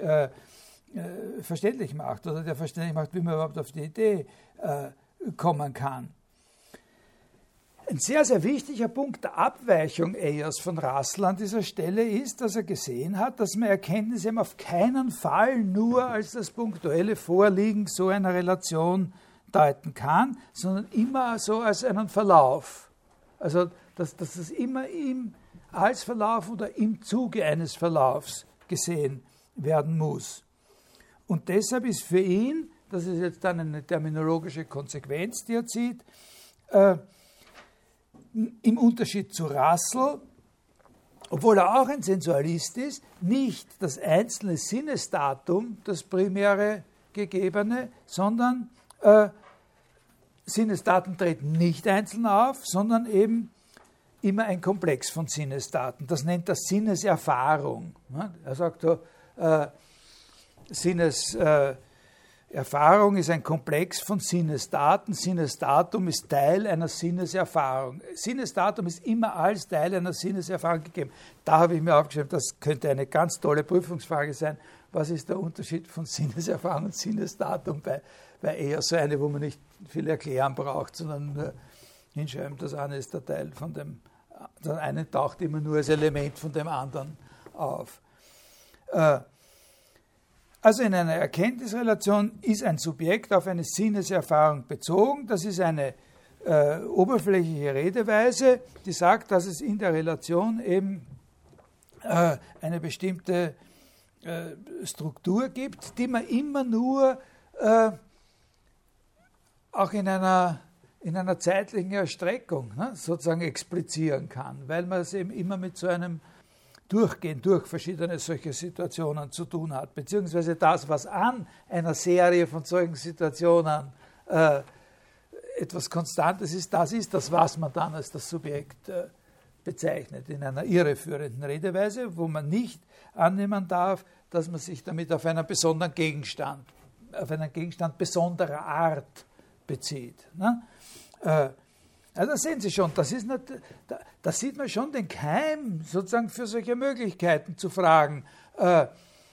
macht oder der verständlich macht, wie man überhaupt auf die Idee kommen kann. Ein sehr, sehr wichtiger Punkt der Abweichung Ayers von Russell an dieser Stelle ist, dass er gesehen hat, dass man Erkenntnis eben auf keinen Fall nur als das punktuelle Vorliegen so einer Relation deuten kann, sondern immer so als einen Verlauf. Also, dass das immer als Verlauf oder im Zuge eines Verlaufs gesehen werden muss. Und deshalb ist für ihn, das ist jetzt dann eine terminologische Konsequenz, die er zieht, im Unterschied zu Russell, obwohl er auch ein Sensualist ist, nicht das einzelne Sinnesdatum, das primäre Gegebene, sondern Sinnesdaten treten nicht einzeln auf, sondern eben immer ein Komplex von Sinnesdaten. Das nennt er Sinneserfahrung. Er sagt so, Sinneserfahrung ist ein Komplex von Sinnesdaten. Sinnesdatum ist Teil einer Sinneserfahrung. Sinnesdatum ist immer als Teil einer Sinneserfahrung gegeben. Da habe ich mir aufgeschrieben, das könnte eine ganz tolle Prüfungsfrage sein. Was ist der Unterschied von Sinneserfahrung und Sinnesdatum bei eher so eine, wo man nicht viel erklären braucht, sondern nur hinschreiben, das eine ist der Teil von dem, das eine taucht immer nur als Element von dem anderen auf. Also in einer Erkenntnisrelation ist ein Subjekt auf eine Sinneserfahrung bezogen. Das ist eine oberflächliche Redeweise, die sagt, dass es in der Relation eben eine bestimmte Struktur gibt, die man immer nur auch in einer zeitlichen Erstreckung sozusagen explizieren kann, weil man es eben immer mit so einem Durchgehen durch verschiedene solche Situationen zu tun hat, beziehungsweise das, was an einer Serie von solchen Situationen etwas Konstantes ist, das ist das, was man dann als das Subjekt bezeichnet, in einer irreführenden Redeweise, wo man nicht annehmen darf, dass man sich damit auf einen besonderen Gegenstand besonderer Art bezieht. Ne? Also das sehen Sie schon, da sieht man schon den Keim sozusagen für solche Möglichkeiten zu fragen, ab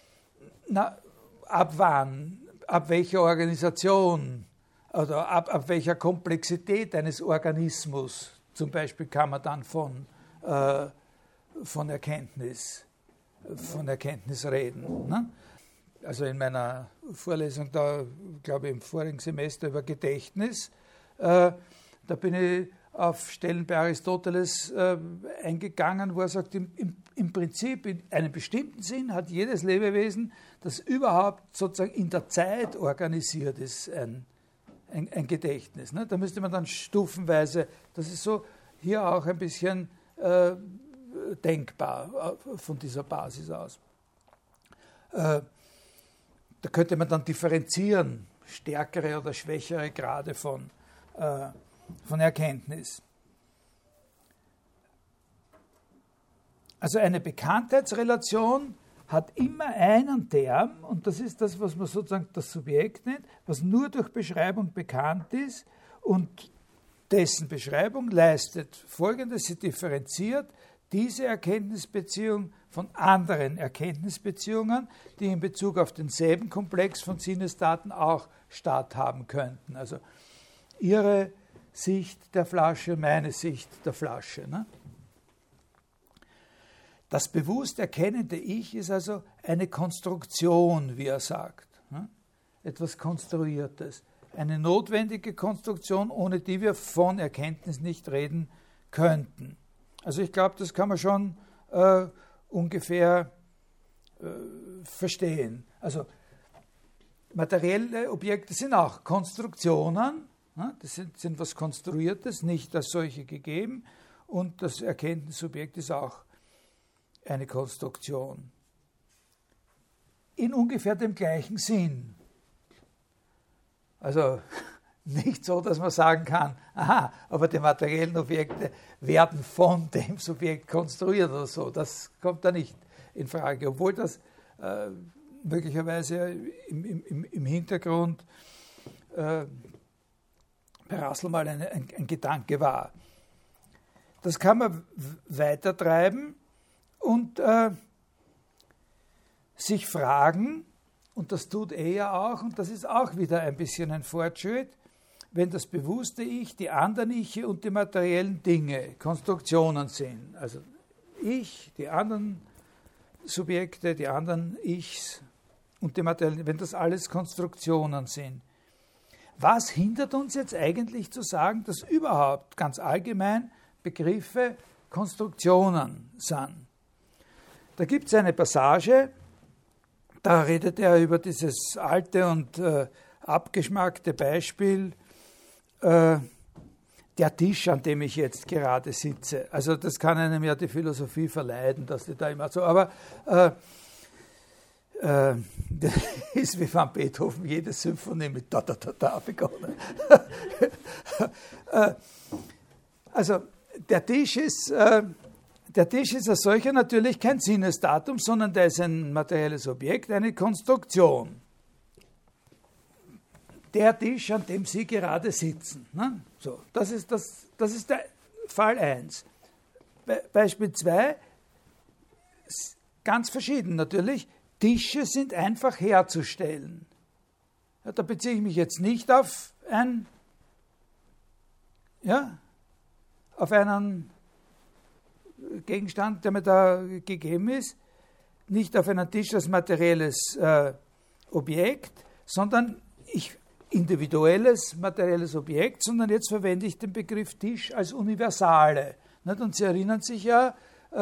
wann, ab welcher Organisation oder ab welcher Komplexität eines Organismus zum Beispiel kann man dann von Erkenntnis reden. Ne? Also in meiner Vorlesung da, glaube ich, im vorigen Semester über Gedächtnis, da bin ich auf Stellen bei Aristoteles eingegangen, wo er sagt, im Prinzip, in einem bestimmten Sinn hat jedes Lebewesen, das überhaupt sozusagen in der Zeit organisiert ist, ein Gedächtnis. Ne? Da müsste man dann stufenweise, das ist so hier auch ein bisschen denkbar von dieser Basis aus. Da könnte man dann differenzieren, stärkere oder schwächere Grade von Erkenntnis. Also eine Bekanntheitsrelation hat immer einen Term, und das ist das, was man sozusagen das Subjekt nennt, was nur durch Beschreibung bekannt ist, und dessen Beschreibung leistet Folgendes: Sie differenziert diese Erkenntnisbeziehung von anderen Erkenntnisbeziehungen, die in Bezug auf denselben Komplex von Sinnesdaten auch statthaben könnten. Also Ihre Sicht der Flasche, meine Sicht der Flasche. Ne? Das bewusst erkennende Ich ist also eine Konstruktion, wie er sagt. Ne? Etwas Konstruiertes. Eine notwendige Konstruktion, ohne die wir von Erkenntnis nicht reden könnten. Also ich glaube, das kann man schon ungefähr verstehen. Also materielle Objekte sind auch Konstruktionen, ne? Das sind was Konstruiertes, nicht als solche gegeben, und das Erkenntnisobjekt ist auch eine Konstruktion. In ungefähr dem gleichen Sinn. Also nicht so, dass man sagen kann, aha, aber die materiellen Objekte werden von dem Subjekt konstruiert oder so. Das kommt da nicht in Frage, obwohl das möglicherweise im Hintergrund bei Russell mal ein Gedanke war. Das kann man weitertreiben und sich fragen, und das tut er ja auch, und das ist auch wieder ein bisschen ein Fortschritt, wenn das bewusste Ich, die anderen Iche und die materiellen Dinge Konstruktionen sind. Also ich, die anderen Subjekte, die anderen Ichs und die materiellen, wenn das alles Konstruktionen sind. Was hindert uns jetzt eigentlich zu sagen, dass überhaupt ganz allgemein Begriffe Konstruktionen sind? Da gibt es eine Passage, da redet er über dieses alte und abgeschmackte Beispiel, der Tisch, an dem ich jetzt gerade sitze. Also das kann einem ja die Philosophie verleiden, dass die da immer so, aber das ist wie von Beethoven jede Symphonie mit da begonnen. Also der Tisch ist als solcher natürlich kein Sinnesdatum, sondern der ist ein materielles Objekt, eine Konstruktion. Der Tisch, an dem Sie gerade sitzen. Ne? So, das ist der Fall 1. Beispiel 2, ganz verschieden natürlich. Tische sind einfach herzustellen. Ja, da beziehe ich mich jetzt nicht auf auf einen Gegenstand, der mir da gegeben ist. nicht auf einen Tisch als materielles Objekt, sondern individuelles materielles Objekt, sondern jetzt verwende ich den Begriff Tisch als Universale. Nicht? Und Sie erinnern sich ja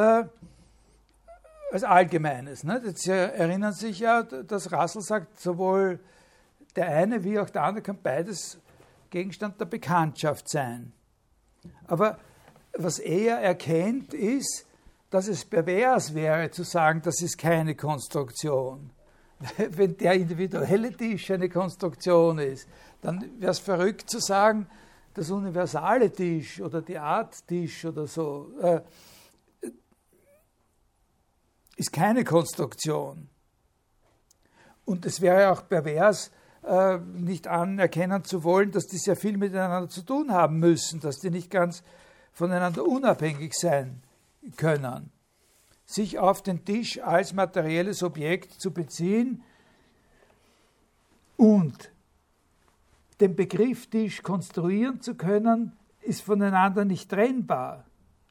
als Allgemeines. Nicht? Jetzt erinnern sich ja, dass Russell sagt, sowohl der eine wie auch der andere kann beides Gegenstand der Bekanntschaft sein. Aber was er erkennt, ist, dass es pervers wäre zu sagen, das ist keine Konstruktion. Wenn der individuelle Tisch eine Konstruktion ist, dann wäre es verrückt zu sagen, das universale Tisch oder die Art Tisch oder so ist keine Konstruktion. Und es wäre auch pervers, nicht anerkennen zu wollen, dass die sehr viel miteinander zu tun haben müssen, dass die nicht ganz voneinander unabhängig sein können. Sich auf den Tisch als materielles Objekt zu beziehen und den Begriff Tisch konstruieren zu können, ist voneinander nicht trennbar.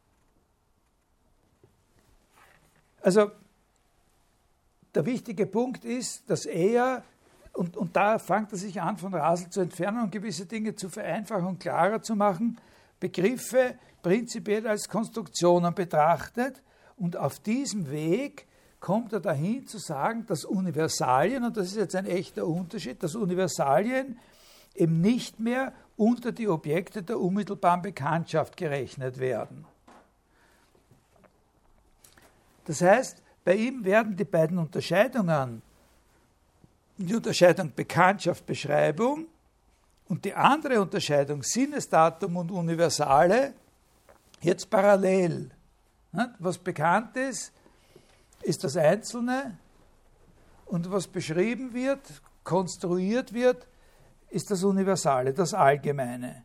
Also der wichtige Punkt ist, dass er, und da fängt er sich an, von Russell zu entfernen und gewisse Dinge zu vereinfachen und klarer zu machen, Begriffe prinzipiell als Konstruktionen betrachtet, und auf diesem Weg kommt er dahin zu sagen, dass Universalien, und das ist jetzt ein echter Unterschied, dass Universalien eben nicht mehr unter die Objekte der unmittelbaren Bekanntschaft gerechnet werden. Das heißt, bei ihm werden die beiden Unterscheidungen, die Unterscheidung Bekanntschaft, Beschreibung und die andere Unterscheidung Sinnesdatum und Universale, jetzt parallel. Was bekannt ist, ist das Einzelne, und was beschrieben wird, konstruiert wird, ist das Universale, das Allgemeine.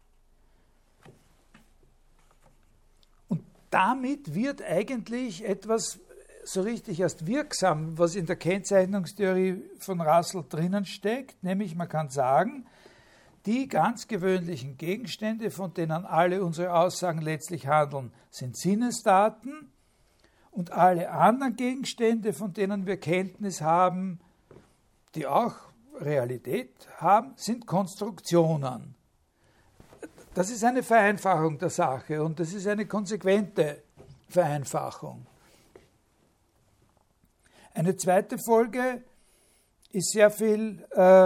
Und damit wird eigentlich etwas so richtig erst wirksam, was in der Kennzeichnungstheorie von Russell drinnen steckt, nämlich man kann sagen, die ganz gewöhnlichen Gegenstände, von denen alle unsere Aussagen letztlich handeln, sind Sinnesdaten, und alle anderen Gegenstände, von denen wir Kenntnis haben, die auch Realität haben, sind Konstruktionen. Das ist eine Vereinfachung der Sache, und das ist eine konsequente Vereinfachung. Eine zweite Folge ist sehr viel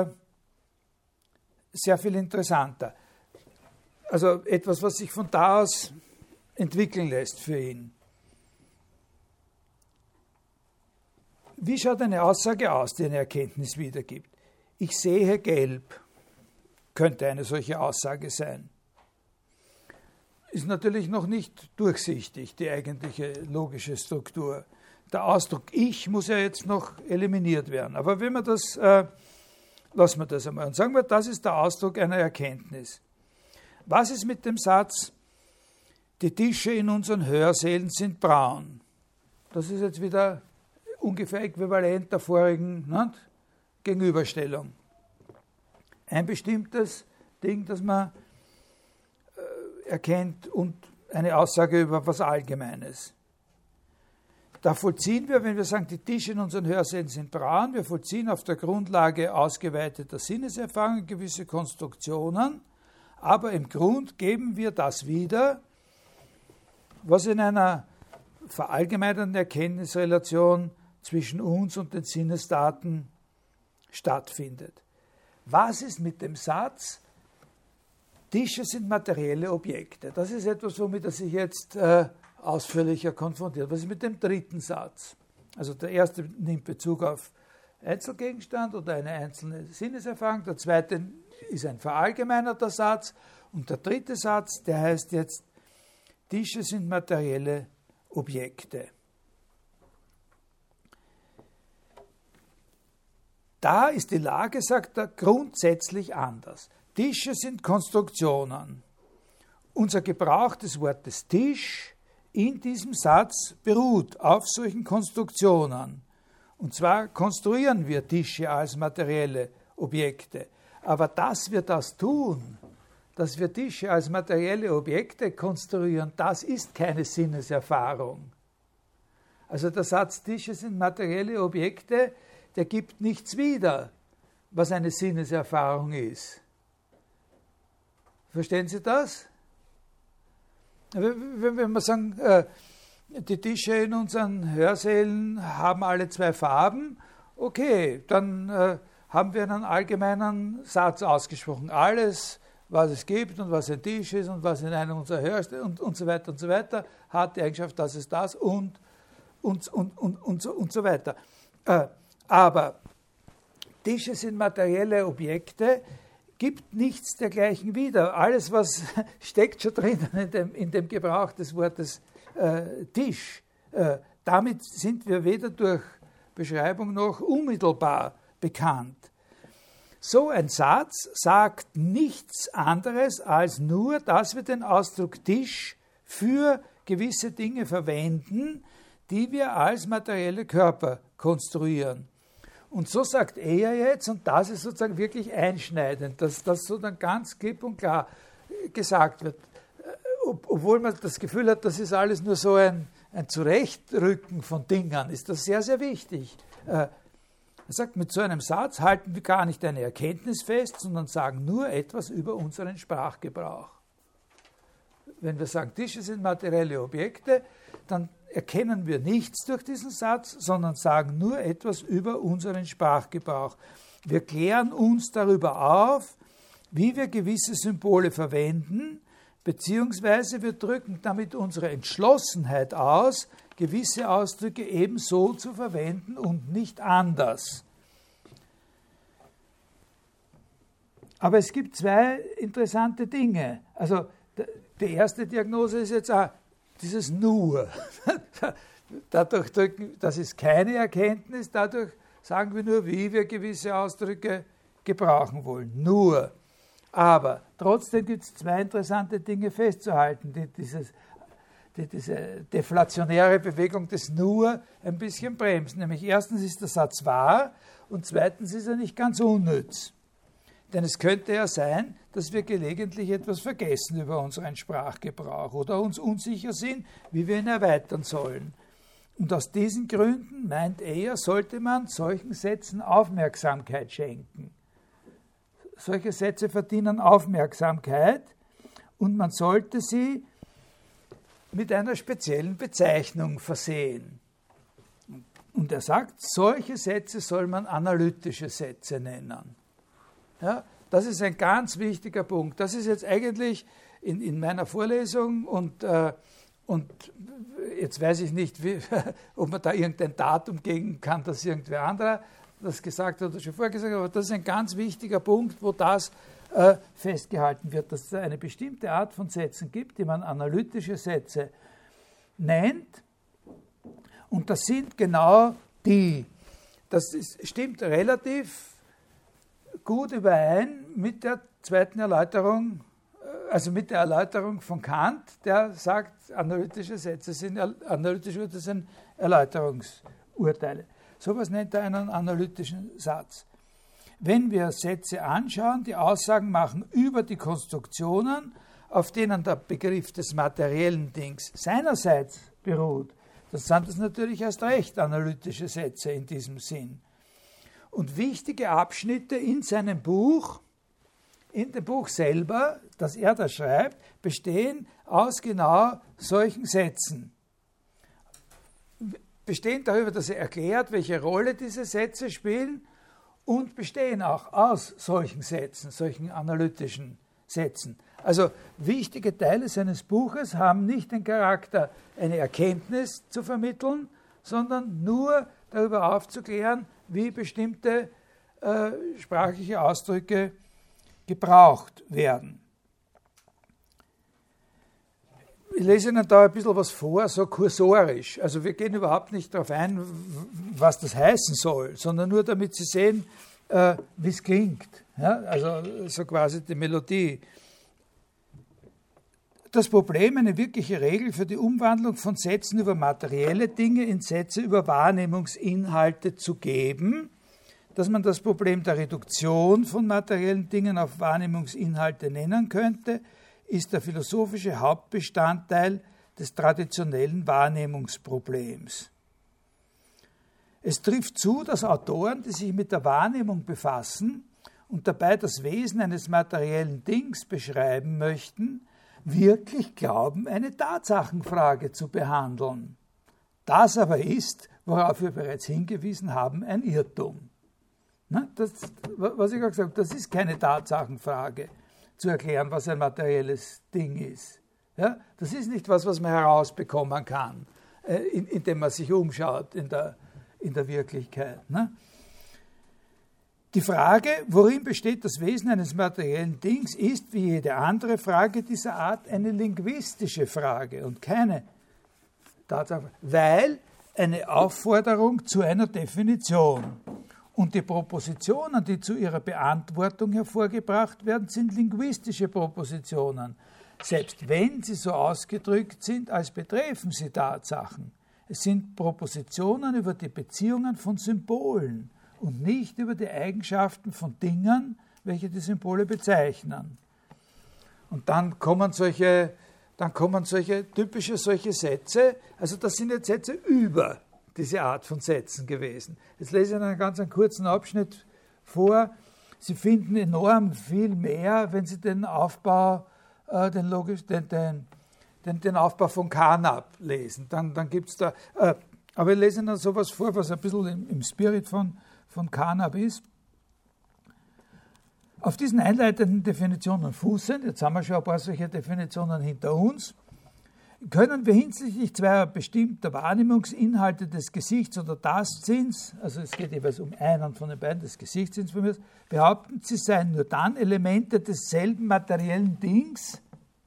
interessanter. Also etwas, was sich von da aus entwickeln lässt für ihn. Wie schaut eine Aussage aus, die eine Erkenntnis wiedergibt? Ich sehe gelb, könnte eine solche Aussage sein. Ist natürlich noch nicht durchsichtig, die eigentliche logische Struktur. Der Ausdruck Ich muss ja jetzt noch eliminiert werden. Aber wenn wir das, lassen wir das einmal und sagen wir, das ist der Ausdruck einer Erkenntnis. Was ist mit dem Satz, die Tische in unseren Hörsälen sind braun? Das ist jetzt wieder ungefähr äquivalent der vorigen Gegenüberstellung. Ein bestimmtes Ding, das man erkennt, und eine Aussage über etwas Allgemeines. Da vollziehen wir, wenn wir sagen, die Tische in unseren Hörsälen sind braun, wir vollziehen auf der Grundlage ausgeweiteter Sinneserfahrungen gewisse Konstruktionen, aber im Grund geben wir das wieder, was in einer verallgemeinernden Erkenntnisrelation zwischen uns und den Sinnesdaten stattfindet. Was ist mit dem Satz, Tische sind materielle Objekte? Das ist etwas, womit er sich jetzt ausführlicher konfrontiert. Was ist mit dem dritten Satz? Also der erste nimmt Bezug auf Einzelgegenstand oder eine einzelne Sinneserfahrung, der zweite ist ein verallgemeinerter Satz, und der dritte Satz, der heißt jetzt, Tische sind materielle Objekte. Da ist die Lage, sagt er, grundsätzlich anders. Tische sind Konstruktionen. Unser Gebrauch des Wortes Tisch in diesem Satz beruht auf solchen Konstruktionen. Und zwar konstruieren wir Tische als materielle Objekte. Aber dass wir das tun, dass wir Tische als materielle Objekte konstruieren, das ist keine Sinneserfahrung. Also der Satz Tische sind materielle Objekte, der gibt nichts wieder, was eine Sinneserfahrung ist. Verstehen Sie das? Wenn wir sagen, die Tische in unseren Hörsälen haben alle 2 Farben, okay, dann haben wir einen allgemeinen Satz ausgesprochen. Alles, was es gibt und was ein Tisch ist und was in einem unserer Hörsäle und so weiter, hat die Eigenschaft, dass es das und so weiter. Aber Tische sind materielle Objekte, gibt nichts dergleichen wieder. Alles, was steckt schon drin in dem Gebrauch des Wortes Tisch. Damit sind wir weder durch Beschreibung noch unmittelbar bekannt. So ein Satz sagt nichts anderes als nur, dass wir den Ausdruck Tisch für gewisse Dinge verwenden, die wir als materielle Körper konstruieren. Und so sagt er jetzt, und das ist sozusagen wirklich einschneidend, dass das so dann ganz klipp und klar gesagt wird, obwohl man das Gefühl hat, das ist alles nur so ein Zurechtrücken von Dingern, ist das sehr, sehr wichtig. Er sagt, mit so einem Satz halten wir gar nicht eine Erkenntnis fest, sondern sagen nur etwas über unseren Sprachgebrauch. Wenn wir sagen, Tische sind materielle Objekte, dann erkennen wir nichts durch diesen Satz, sondern sagen nur etwas über unseren Sprachgebrauch. Wir klären uns darüber auf, wie wir gewisse Symbole verwenden, beziehungsweise wir drücken damit unsere Entschlossenheit aus, gewisse Ausdrücke ebenso zu verwenden und nicht anders. Aber es gibt 2 interessante Dinge. Also die erste Diagnose ist jetzt dieses Nur. Dadurch drücken, das ist keine Erkenntnis, dadurch sagen wir nur, wie wir gewisse Ausdrücke gebrauchen wollen. Nur. Aber trotzdem gibt es 2 interessante Dinge festzuhalten, die diese deflationäre Bewegung des Nur ein bisschen bremsen. Nämlich erstens ist der Satz wahr und zweitens ist er nicht ganz unnütz. Denn es könnte ja sein, dass wir gelegentlich etwas vergessen über unseren Sprachgebrauch oder uns unsicher sind, wie wir ihn erweitern sollen. Und aus diesen Gründen, meint er, sollte man solchen Sätzen Aufmerksamkeit schenken. Solche Sätze verdienen Aufmerksamkeit und man sollte sie mit einer speziellen Bezeichnung versehen. Und er sagt, solche Sätze soll man analytische Sätze nennen. Ja, das ist ein ganz wichtiger Punkt. Das ist jetzt eigentlich in meiner Vorlesung und jetzt weiß ich nicht, ob man da irgendein Datum geben kann, dass irgendwer anderer das gesagt hat oder schon vorgesagt hat, aber das ist ein ganz wichtiger Punkt, wo das festgehalten wird, dass es eine bestimmte Art von Sätzen gibt, die man analytische Sätze nennt. Und das sind genau die. Stimmt relativ gut überein mit der zweiten Erläuterung, also mit der Erläuterung von Kant, der sagt, analytische Sätze sind Erläuterungsurteile. Sowas nennt er einen analytischen Satz. Wenn wir Sätze anschauen, die Aussagen machen über die Konstruktionen, auf denen der Begriff des materiellen Dings seinerseits beruht, dann sind das natürlich erst recht analytische Sätze in diesem Sinn. Und wichtige Abschnitte in seinem Buch, in dem Buch selber, das er da schreibt, bestehen aus genau solchen Sätzen. Bestehen darüber, dass er erklärt, welche Rolle diese Sätze spielen und bestehen auch aus solchen Sätzen, solchen analytischen Sätzen. Also wichtige Teile seines Buches haben nicht den Charakter, eine Erkenntnis zu vermitteln, sondern nur darüber aufzuklären, wie bestimmte sprachliche Ausdrücke gebraucht werden. Ich lese Ihnen da ein bisschen was vor, so kursorisch. Also wir gehen überhaupt nicht darauf ein, was das heißen soll, sondern nur damit Sie sehen, wie es klingt. Ja? Also so quasi die Melodie. Das Problem, eine wirkliche Regel für die Umwandlung von Sätzen über materielle Dinge in Sätze über Wahrnehmungsinhalte zu geben, dass man das Problem der Reduktion von materiellen Dingen auf Wahrnehmungsinhalte nennen könnte, ist der philosophische Hauptbestandteil des traditionellen Wahrnehmungsproblems. Es trifft zu, dass Autoren, die sich mit der Wahrnehmung befassen und dabei das Wesen eines materiellen Dings beschreiben möchten, wirklich glauben, eine Tatsachenfrage zu behandeln. Das aber ist, worauf wir bereits hingewiesen haben, ein Irrtum. Das, was ich gerade gesagt habe, das ist keine Tatsachenfrage, zu erklären, was ein materielles Ding ist. Ja? Das ist nicht was man herausbekommen kann, indem man sich umschaut in der Wirklichkeit. Ne? Die Frage, worin besteht das Wesen eines materiellen Dings, ist wie jede andere Frage dieser Art eine linguistische Frage und keine Tatsache, weil eine Aufforderung zu einer Definition. Und die Propositionen, die zu ihrer Beantwortung hervorgebracht werden, sind linguistische Propositionen, selbst wenn sie so ausgedrückt sind, als betreffen sie Tatsachen. Es sind Propositionen über die Beziehungen von Symbolen und nicht über die Eigenschaften von Dingen, welche die Symbole bezeichnen. Und dann kommen solche typische solche Sätze, also das sind jetzt Sätze über diese Art von Sätzen gewesen. Jetzt lese ich einen ganz kurzen Abschnitt vor. Sie finden enorm viel mehr, wenn Sie den Aufbau, den Aufbau von Carnap lesen. Dann gibt es da, aber wir lesen dann sowas vor, was ein bisschen im Spirit von Carnap ist. Auf diesen einleitenden Definitionen fußend, jetzt haben wir schon ein paar solche Definitionen hinter uns, können wir hinsichtlich zweier bestimmter Wahrnehmungsinhalte des Gesichts oder Tastsinns, also es geht jeweils um einen von den beiden, des Gesichtssinns von mir, behaupten, sie seien nur dann Elemente desselben materiellen Dings.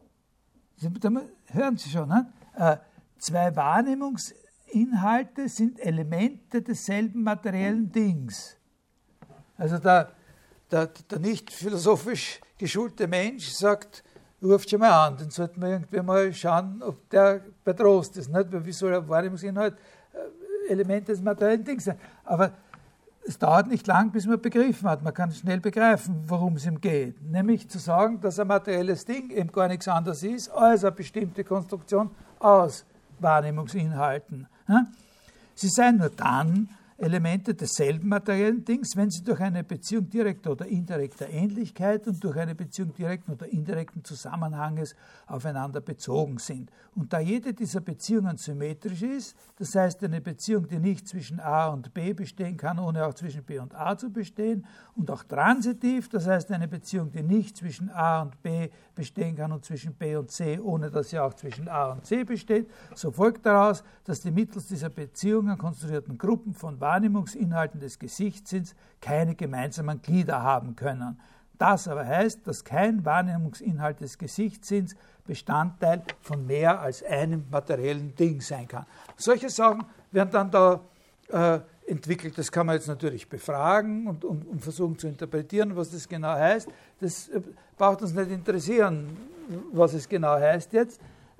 Hören Sie schon, ne? Zwei Wahrnehmungsinhalte sind Elemente desselben materiellen Dings. Also der nicht philosophisch geschulte Mensch sagt, ruft schon mal an, dann sollten wir irgendwie mal schauen, ob der bei Trost ist. Nicht? Weil wie soll ein Wahrnehmungsinhalt Elemente des materiellen Dings sein? Aber es dauert nicht lang, bis man begriffen hat. Man kann schnell begreifen, worum es ihm geht. Nämlich zu sagen, dass ein materielles Ding eben gar nichts anderes ist als eine bestimmte Konstruktion aus Wahrnehmungsinhalten. Sie seien nur dann Elemente desselben materiellen Dings, wenn sie durch eine Beziehung direkter oder indirekter Ähnlichkeit und durch eine Beziehung direkten oder indirekten Zusammenhanges aufeinander bezogen sind. Und da jede dieser Beziehungen symmetrisch ist, das heißt eine Beziehung, die nicht zwischen A und B bestehen kann, ohne auch zwischen B und A zu bestehen, und auch transitiv, das heißt eine Beziehung, die nicht zwischen A und B bestehen kann und zwischen B und C, ohne dass sie auch zwischen A und C besteht, so folgt daraus, dass die mittels dieser Beziehungen konstruierten Gruppen von Wahrnehmungsinhalten des Gesichtssinns keine gemeinsamen Glieder haben können. Das aber heißt, dass kein Wahrnehmungsinhalt des Gesichtssinns Bestandteil von mehr als einem materiellen Ding sein kann. Solche Sachen werden dann da entwickelt. Das kann man jetzt natürlich befragen und versuchen zu interpretieren, was das genau heißt. Das braucht uns nicht interessieren, was es genau heißt jetzt.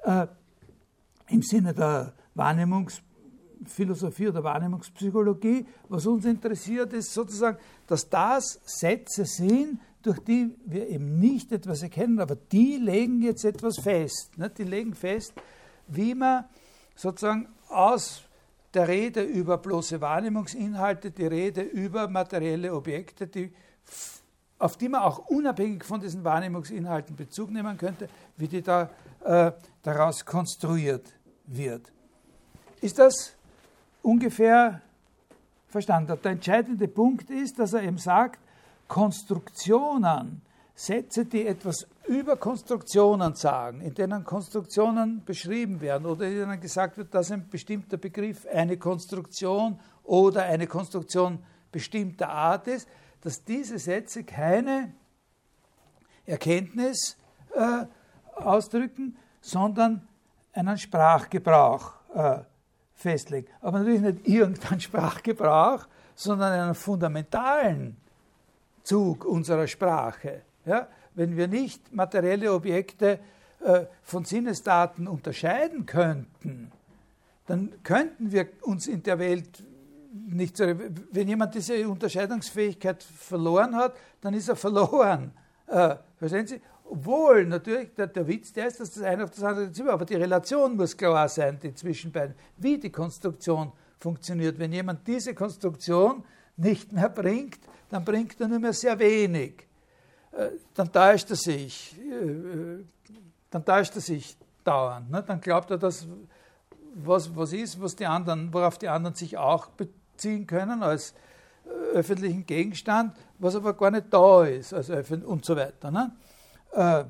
Im Sinne der Wahrnehmungsphilosophie oder Wahrnehmungspsychologie, was uns interessiert, ist sozusagen, dass das Sätze sind, durch die wir eben nicht etwas erkennen, aber die legen jetzt etwas fest. Ne? Die legen fest, wie man sozusagen aus der Rede über bloße Wahrnehmungsinhalte, die Rede über materielle Objekte, auf die man auch unabhängig von diesen Wahrnehmungsinhalten Bezug nehmen könnte, wie die da daraus konstruiert wird. Ist das ungefähr verstanden? Der entscheidende Punkt ist, dass er eben sagt, Konstruktionen, Sätze, die etwas über Konstruktionen sagen, in denen Konstruktionen beschrieben werden oder in denen gesagt wird, dass ein bestimmter Begriff eine Konstruktion oder eine Konstruktion bestimmter Art ist, dass diese Sätze keine Erkenntnis ausdrücken, sondern einen Sprachgebrauch festlegen. Aber natürlich nicht irgendeinen Sprachgebrauch, sondern einen fundamentalen Zug unserer Sprache. Ja? Wenn wir nicht materielle Objekte von Sinnesdaten unterscheiden könnten, dann könnten wir uns in der Welt nicht so. Wenn jemand diese Unterscheidungsfähigkeit verloren hat, dann ist er verloren. Verstehen Sie? Obwohl natürlich der Witz der ist, dass das eine auf das andere zieht, aber die Relation muss klar sein, die zwischen beiden, wie die Konstruktion funktioniert. Wenn jemand diese Konstruktion nicht mehr bringt, dann bringt er nur mehr sehr wenig. Dann täuscht er sich dauernd. Ne? Dann glaubt er, dass was ist, worauf die anderen sich auch beziehen können als öffentlichen Gegenstand, was aber gar nicht da ist als und so weiter. Ne?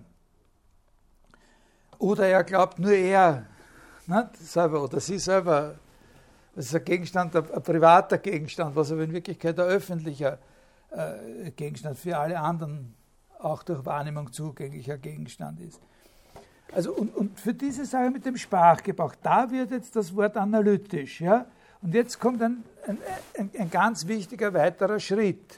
Oder er glaubt nur er, ne, selber oder sie selber, das ist ein Gegenstand, ein privater Gegenstand, was aber in Wirklichkeit ein öffentlicher Gegenstand für alle anderen auch durch Wahrnehmung zugänglicher Gegenstand ist. Also und für diese Sache mit dem Sprachgebrauch, da wird jetzt das Wort analytisch. Ja? Und jetzt kommt ein ganz wichtiger weiterer Schritt.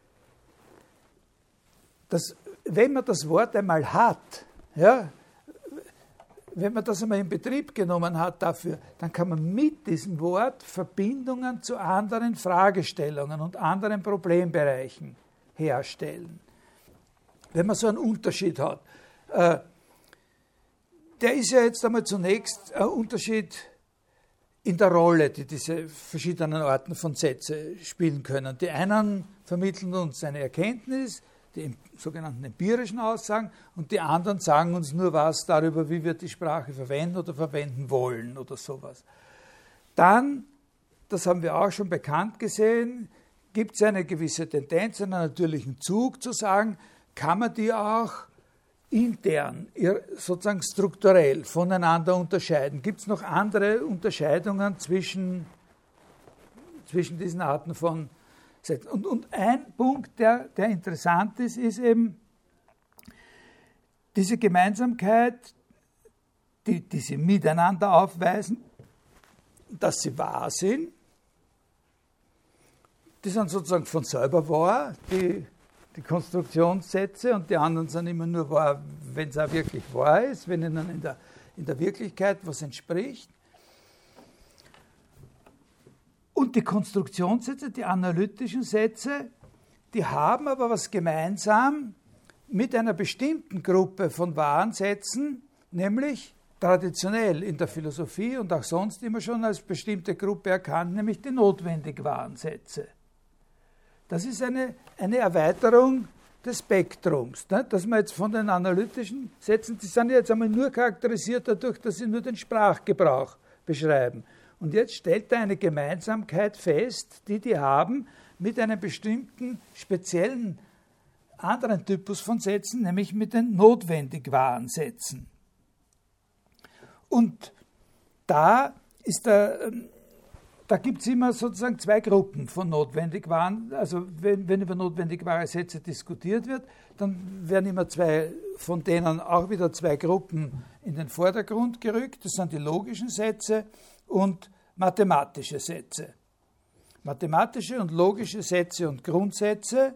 Wenn man das Wort einmal hat, ja, wenn man das einmal in Betrieb genommen hat dafür, dann kann man mit diesem Wort Verbindungen zu anderen Fragestellungen und anderen Problembereichen herstellen. Wenn man so einen Unterschied hat. Der ist ja jetzt einmal zunächst ein Unterschied in der Rolle, die diese verschiedenen Arten von Sätze spielen können. Die einen vermitteln uns eine Erkenntnis, die sogenannten empirischen Aussagen, und die anderen sagen uns nur was darüber, wie wir die Sprache verwenden oder verwenden wollen oder sowas. Dann, das haben wir auch schon bekannt gesehen, gibt es eine gewisse Tendenz, einen natürlichen Zug zu sagen, kann man die auch intern, sozusagen strukturell voneinander unterscheiden? Gibt es noch andere Unterscheidungen zwischen diesen Arten von Sätzen? Und ein Punkt, der interessant ist, ist eben diese Gemeinsamkeit, die sie miteinander aufweisen, dass sie wahr sind. Die sind sozusagen von selber wahr, die Konstruktionssätze, und die anderen sind immer nur wahr, wenn es auch wirklich wahr ist, wenn ihnen in der Wirklichkeit was entspricht. Und die Konstruktionssätze, die analytischen Sätze, die haben aber was gemeinsam mit einer bestimmten Gruppe von wahren Sätzen, nämlich traditionell in der Philosophie und auch sonst immer schon als bestimmte Gruppe erkannt, nämlich die notwendig wahren Sätze. Das ist eine Erweiterung des Spektrums, ne? Dass man jetzt von den analytischen Sätzen, die sind jetzt einmal nur charakterisiert dadurch, dass sie nur den Sprachgebrauch beschreiben. Und jetzt stellt er eine Gemeinsamkeit fest, die haben mit einem bestimmten speziellen anderen Typus von Sätzen, nämlich mit den notwendig wahren Sätzen. Und da gibt es immer sozusagen zwei Gruppen von notwendig wahren. Also wenn über notwendig wahre Sätze diskutiert wird, dann werden immer zwei von denen auch wieder zwei Gruppen in den Vordergrund gerückt. Das sind die logischen Sätze und mathematische Sätze. Mathematische und logische Sätze und Grundsätze,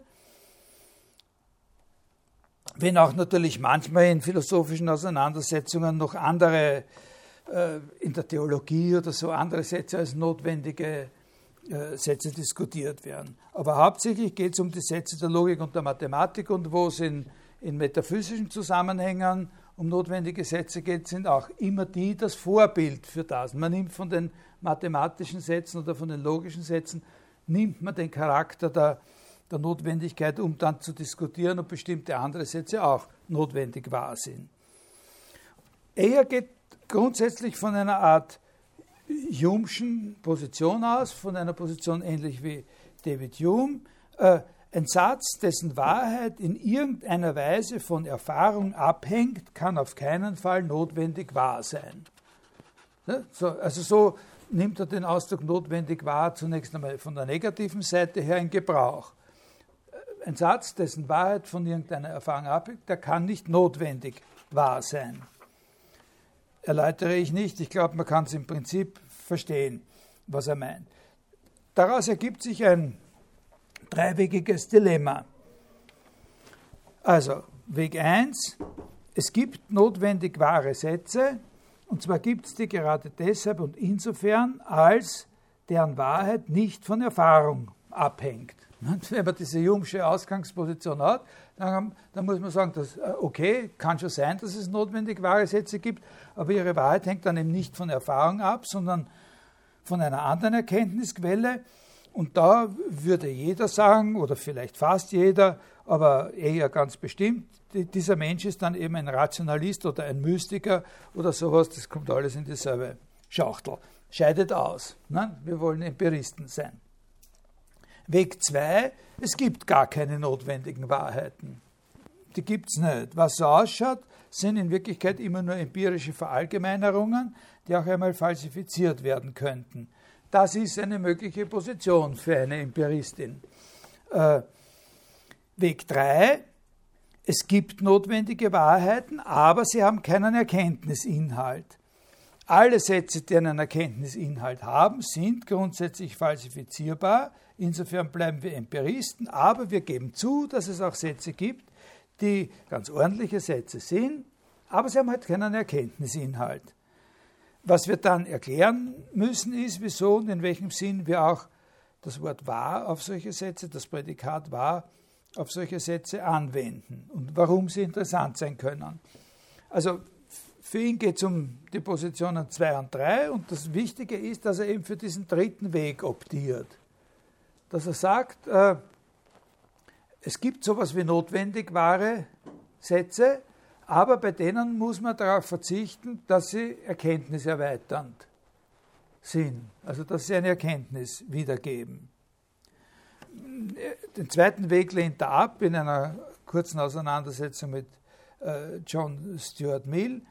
wenn auch natürlich manchmal in philosophischen Auseinandersetzungen noch andere, in der Theologie oder so, andere Sätze als notwendige Sätze diskutiert werden. Aber hauptsächlich geht es um die Sätze der Logik und der Mathematik, und wo es in metaphysischen Zusammenhängen um notwendige Sätze geht, sind auch immer die das Vorbild für das. Man nimmt von den mathematischen Sätzen oder von den logischen Sätzen, nimmt man den Charakter der Notwendigkeit, um dann zu diskutieren, ob bestimmte andere Sätze auch notwendig wahr sind. Er geht grundsätzlich von einer Art Hume'schen Position aus, von einer Position ähnlich wie David Hume, ein Satz, dessen Wahrheit in irgendeiner Weise von Erfahrung abhängt, kann auf keinen Fall notwendig wahr sein. Also so nimmt er den Ausdruck notwendig wahr zunächst einmal von der negativen Seite her in Gebrauch. Ein Satz, dessen Wahrheit von irgendeiner Erfahrung abhängt, der kann nicht notwendig wahr sein. Erläutere ich nicht, ich glaube, man kann es im Prinzip verstehen, was er meint. Daraus ergibt sich ein dreiwegiges Dilemma. Also, Weg 1, es gibt notwendig wahre Sätze, und zwar gibt es die gerade deshalb und insofern, als deren Wahrheit nicht von Erfahrung abhängt. Wenn man diese Hume'sche Ausgangsposition hat, dann muss man sagen, dass, okay, kann schon sein, dass es notwendig wahre Sätze gibt, aber ihre Wahrheit hängt dann eben nicht von Erfahrung ab, sondern von einer anderen Erkenntnisquelle. Und da würde jeder sagen, oder vielleicht fast jeder, aber eher ganz bestimmt, dieser Mensch ist dann eben ein Rationalist oder ein Mystiker oder sowas, das kommt alles in dieselbe Schachtel. Scheidet aus. Ne? Wir wollen Empiristen sein. Weg 2, es gibt gar keine notwendigen Wahrheiten. Die gibt es nicht. Was so ausschaut, sind in Wirklichkeit immer nur empirische Verallgemeinerungen, die auch einmal falsifiziert werden könnten. Das ist eine mögliche Position für eine Empiristin. Weg 3, es gibt notwendige Wahrheiten, aber sie haben keinen Erkenntnisinhalt. Alle Sätze, die einen Erkenntnisinhalt haben, sind grundsätzlich falsifizierbar. Insofern bleiben wir Empiristen, aber wir geben zu, dass es auch Sätze gibt, die ganz ordentliche Sätze sind, aber sie haben halt keinen Erkenntnisinhalt. Was wir dann erklären müssen, ist, wieso und in welchem Sinn wir auch das Wort wahr auf solche Sätze, das Prädikat wahr auf solche Sätze anwenden und warum sie interessant sein können. Also für ihn geht es um die Positionen 2 und 3 und das Wichtige ist, dass er eben für diesen dritten Weg optiert. Dass er sagt, es gibt sowas wie notwendig wahre Sätze, aber bei denen muss man darauf verzichten, dass sie erkenntniserweiternd sind, also dass sie eine Erkenntnis wiedergeben. Den zweiten Weg lehnt er ab in einer kurzen Auseinandersetzung mit John Stuart Mill.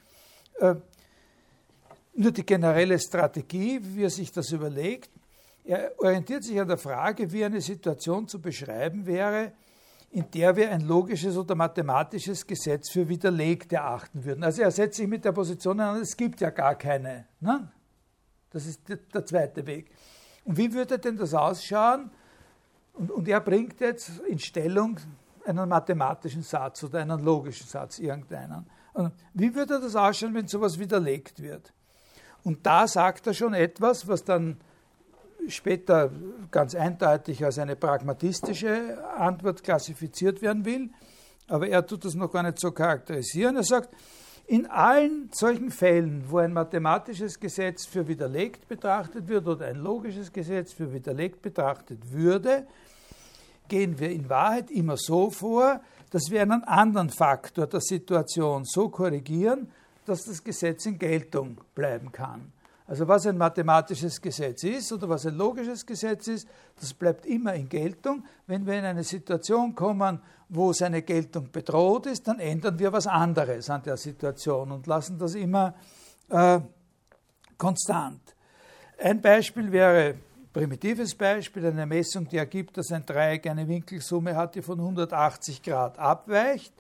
Nur die generelle Strategie, wie er sich das überlegt, er orientiert sich an der Frage, wie eine Situation zu beschreiben wäre, in der wir ein logisches oder mathematisches Gesetz für widerlegt erachten würden. Also er setzt sich mit der Position an, es gibt ja gar keine. Ne? Das ist der zweite Weg. Und wie würde denn das ausschauen? Und er bringt jetzt in Stellung einen mathematischen Satz oder einen logischen Satz, irgendeinen. Und wie würde das ausschauen, wenn sowas widerlegt wird? Und da sagt er schon etwas, was dann später ganz eindeutig als eine pragmatistische Antwort klassifiziert werden will, aber er tut das noch gar nicht so charakterisieren. Er sagt, in allen solchen Fällen, wo ein mathematisches Gesetz für widerlegt betrachtet wird oder ein logisches Gesetz für widerlegt betrachtet würde, gehen wir in Wahrheit immer so vor, dass wir einen anderen Faktor der Situation so korrigieren, dass das Gesetz in Geltung bleiben kann. Also was ein mathematisches Gesetz ist oder was ein logisches Gesetz ist, das bleibt immer in Geltung. Wenn wir in eine Situation kommen, wo seine Geltung bedroht ist, dann ändern wir was anderes an der Situation und lassen das immer konstant. Ein Beispiel wäre, primitives Beispiel, eine Messung, die ergibt, dass ein Dreieck eine Winkelsumme hat, die von 180 Grad abweicht.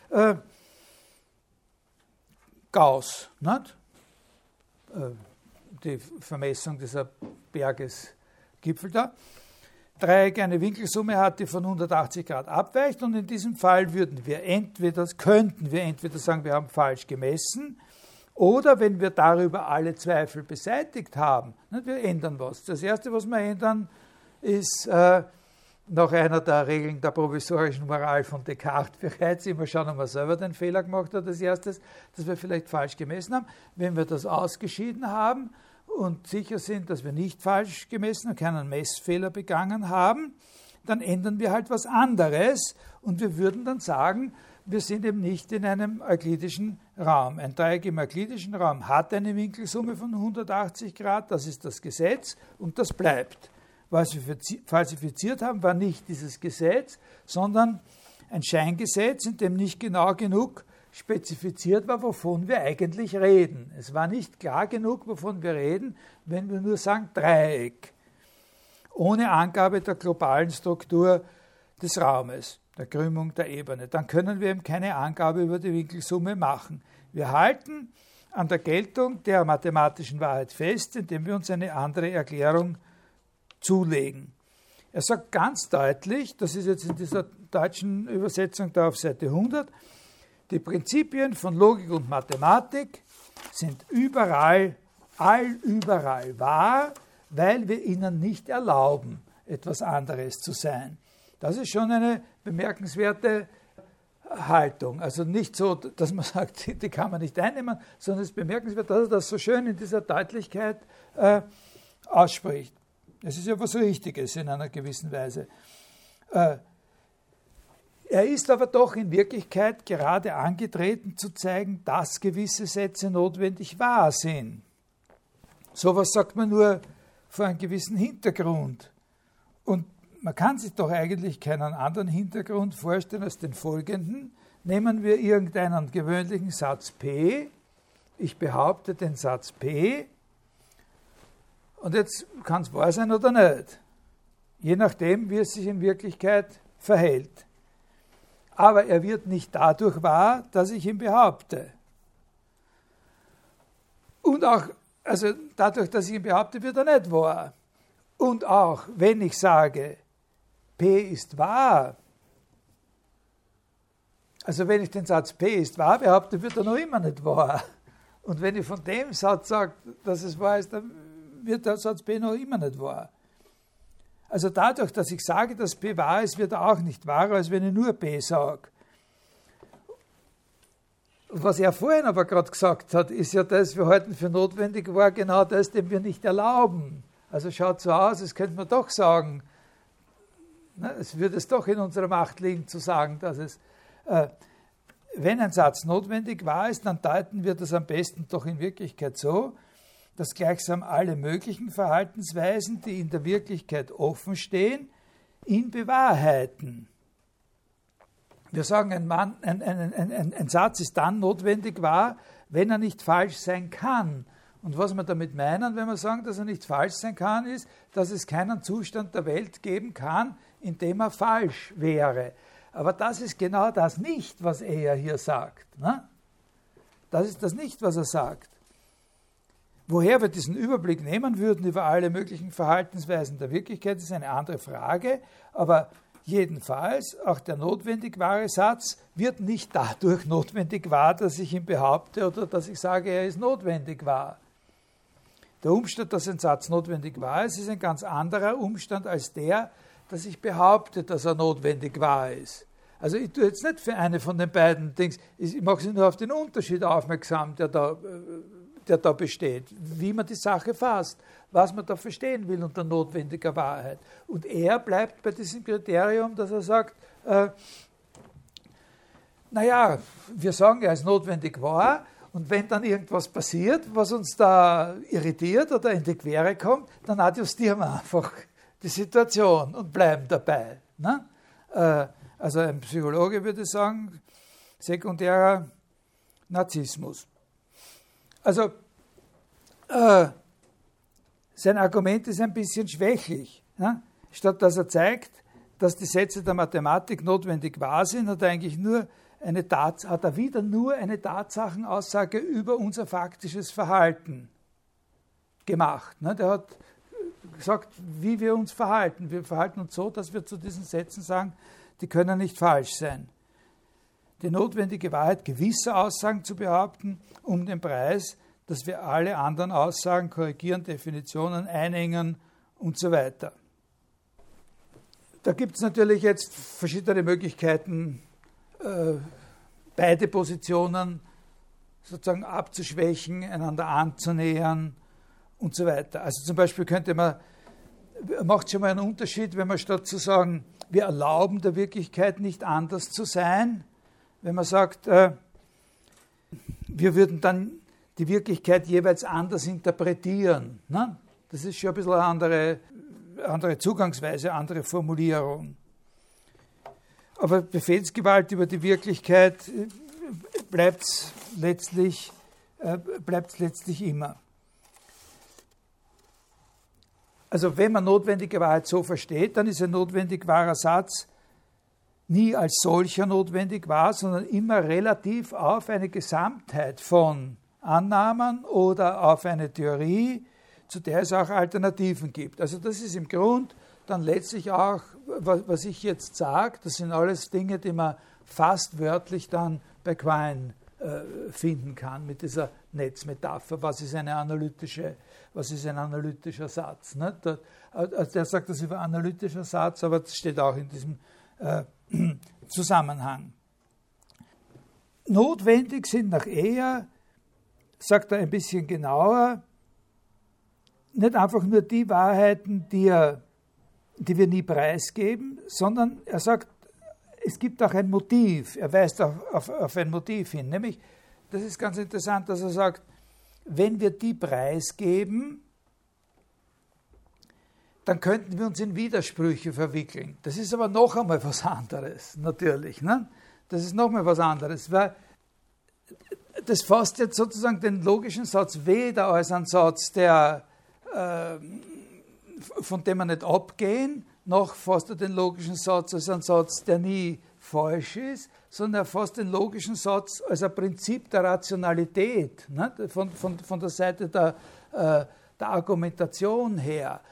Gauss, nicht? Die Vermessung dieser Bergesgipfel da. Dreieck eine Winkelsumme hat, die von 180 Grad abweicht und in diesem Fall könnten wir entweder sagen, wir haben falsch gemessen oder wenn wir darüber alle Zweifel beseitigt haben, wir ändern was. Das Erste, was wir ändern, ist nach einer der Regeln der provisorischen Moral von Descartes bereits, immer schauen, ob man selber den Fehler gemacht hat, als erstes, dass wir vielleicht falsch gemessen haben. Wenn wir das ausgeschieden haben und sicher sind, dass wir nicht falsch gemessen und keinen Messfehler begangen haben, dann ändern wir halt was anderes und wir würden dann sagen, wir sind eben nicht in einem euklidischen Raum. Ein Dreieck im euklidischen Raum hat eine Winkelsumme von 180 Grad, das ist das Gesetz und das bleibt. Was wir falsifiziert haben, war nicht dieses Gesetz, sondern ein Scheingesetz, in dem nicht genau genug spezifiziert war, wovon wir eigentlich reden. Es war nicht klar genug, wovon wir reden, wenn wir nur sagen Dreieck, ohne Angabe der globalen Struktur des Raumes, der Krümmung der Ebene. Dann können wir eben keine Angabe über die Winkelsumme machen. Wir halten an der Geltung der mathematischen Wahrheit fest, indem wir uns eine andere Erklärung zulegen. Er sagt ganz deutlich, das ist jetzt in dieser deutschen Übersetzung da auf Seite 100, die Prinzipien von Logik und Mathematik sind überall wahr, weil wir ihnen nicht erlauben, etwas anderes zu sein. Das ist schon eine bemerkenswerte Haltung. Also nicht so, dass man sagt, die kann man nicht einnehmen, sondern es ist bemerkenswert, dass er das so schön in dieser Deutlichkeit ausspricht. Es ist ja was Richtiges in einer gewissen Weise. Er ist aber doch in Wirklichkeit gerade angetreten zu zeigen, dass gewisse Sätze notwendig wahr sind. Sowas sagt man nur vor einem gewissen Hintergrund. Und man kann sich doch eigentlich keinen anderen Hintergrund vorstellen als den folgenden. Nehmen wir irgendeinen gewöhnlichen Satz P. Ich behaupte den Satz P. Und jetzt kann es wahr sein oder nicht. Je nachdem, wie es sich in Wirklichkeit verhält. Aber er wird nicht dadurch wahr, dass ich ihn behaupte. Und auch, also dadurch, dass ich ihn behaupte, wird er nicht wahr. Und auch, wenn ich sage, P ist wahr, also wenn ich den Satz P ist wahr behaupte, wird er noch immer nicht wahr. Und wenn ich von dem Satz sage, dass es wahr ist, dann wird der Satz P noch immer nicht wahr. Also dadurch, dass ich sage, dass P wahr ist, wird er auch nicht wahrer, als wenn ich nur P sage. Was er vorhin aber gerade gesagt hat, ist ja das, wir halten für notwendig war, genau das, dem wir nicht erlauben. Also schaut so aus, es könnte man doch sagen, es würde es doch in unserer Macht liegen, zu sagen, dass es, wenn ein Satz notwendig wahr ist, dann deuten wir das am besten doch in Wirklichkeit so, dass gleichsam alle möglichen Verhaltensweisen, die in der Wirklichkeit offen stehen, ihn bewahrheiten. Wir sagen, ein Satz ist dann notwendig wahr, wenn er nicht falsch sein kann. Und was wir damit meinen, wenn wir sagen, dass er nicht falsch sein kann, ist, dass es keinen Zustand der Welt geben kann, in dem er falsch wäre. Aber das ist genau das nicht, was er hier sagt. Ne? Das ist das nicht, was er sagt. Woher wir diesen Überblick nehmen würden über alle möglichen Verhaltensweisen der Wirklichkeit, ist eine andere Frage, aber jedenfalls, auch der notwendig wahre Satz wird nicht dadurch notwendig wahr, dass ich ihn behaupte oder dass ich sage, er ist notwendig wahr. Der Umstand, dass ein Satz notwendig wahr ist ein ganz anderer Umstand als der, dass ich behaupte, dass er notwendig wahr ist. Also ich tue jetzt nicht für eine von den beiden Dings, ich mache Sie nur auf den Unterschied aufmerksam, der da besteht, wie man die Sache fasst, was man da verstehen will unter notwendiger Wahrheit. Und er bleibt bei diesem Kriterium, dass er sagt, naja, wir sagen, er ist notwendig wahr, und wenn dann irgendwas passiert, was uns da irritiert oder in die Quere kommt, dann adjustieren wir einfach die Situation und bleiben dabei. Ne? Also ein Psychologe würde sagen, sekundärer Narzissmus. Also, sein Argument ist ein bisschen schwächlich. Ne? Statt dass er zeigt, dass die Sätze der Mathematik notwendig wahr sind, hat er eigentlich nur wieder nur eine Tatsachenaussage über unser faktisches Verhalten gemacht. Ne? Der hat gesagt, wie wir uns verhalten. Wir verhalten uns so, dass wir zu diesen Sätzen sagen, die können nicht falsch sein. Die notwendige Wahrheit gewisser Aussagen zu behaupten, um den Preis, dass wir alle anderen Aussagen korrigieren, Definitionen einengen und so weiter. Da gibt es natürlich jetzt verschiedene Möglichkeiten, beide Positionen sozusagen abzuschwächen, einander anzunähern und so weiter. Also zum Beispiel macht schon mal einen Unterschied, wenn man statt zu sagen, wir erlauben der Wirklichkeit nicht anders zu sein, wenn man sagt, wir würden dann die Wirklichkeit jeweils anders interpretieren. Ne? Das ist schon ein bisschen eine andere Zugangsweise, andere Formulierung. Aber Befehlsgewalt über die Wirklichkeit bleibt letztlich immer. Also wenn man notwendige Wahrheit so versteht, dann ist ein notwendig wahrer Satz nie als solcher notwendig wahr, sondern immer relativ auf eine Gesamtheit von Annahmen oder auf eine Theorie, zu der es auch Alternativen gibt. Also das ist im Grund dann letztlich auch, was ich jetzt sage, das sind alles Dinge, die man fast wörtlich dann bei Quine finden kann mit dieser Netzmetapher. Was ist ein analytischer Satz? Ne? Der sagt das über analytischer Satz, aber das steht auch in diesem Zusammenhang. Notwendig sind nach Eher, sagt er ein bisschen genauer, nicht einfach nur die Wahrheiten, die wir nie preisgeben, sondern er sagt, es gibt auch ein Motiv. Er weist auf ein Motiv hin. Nämlich, das ist ganz interessant, dass er sagt, wenn wir die preisgeben, dann könnten wir uns in Widersprüche verwickeln. Das ist aber noch einmal was anderes, natürlich. Ne? Das ist noch mal was anderes, weil das fasst jetzt sozusagen den logischen Satz weder als einen Satz, von dem wir nicht abgehen, noch fasst er den logischen Satz als einen Satz, der nie falsch ist, sondern er fasst den logischen Satz als ein Prinzip der Rationalität, ne? von der Seite der Argumentation her.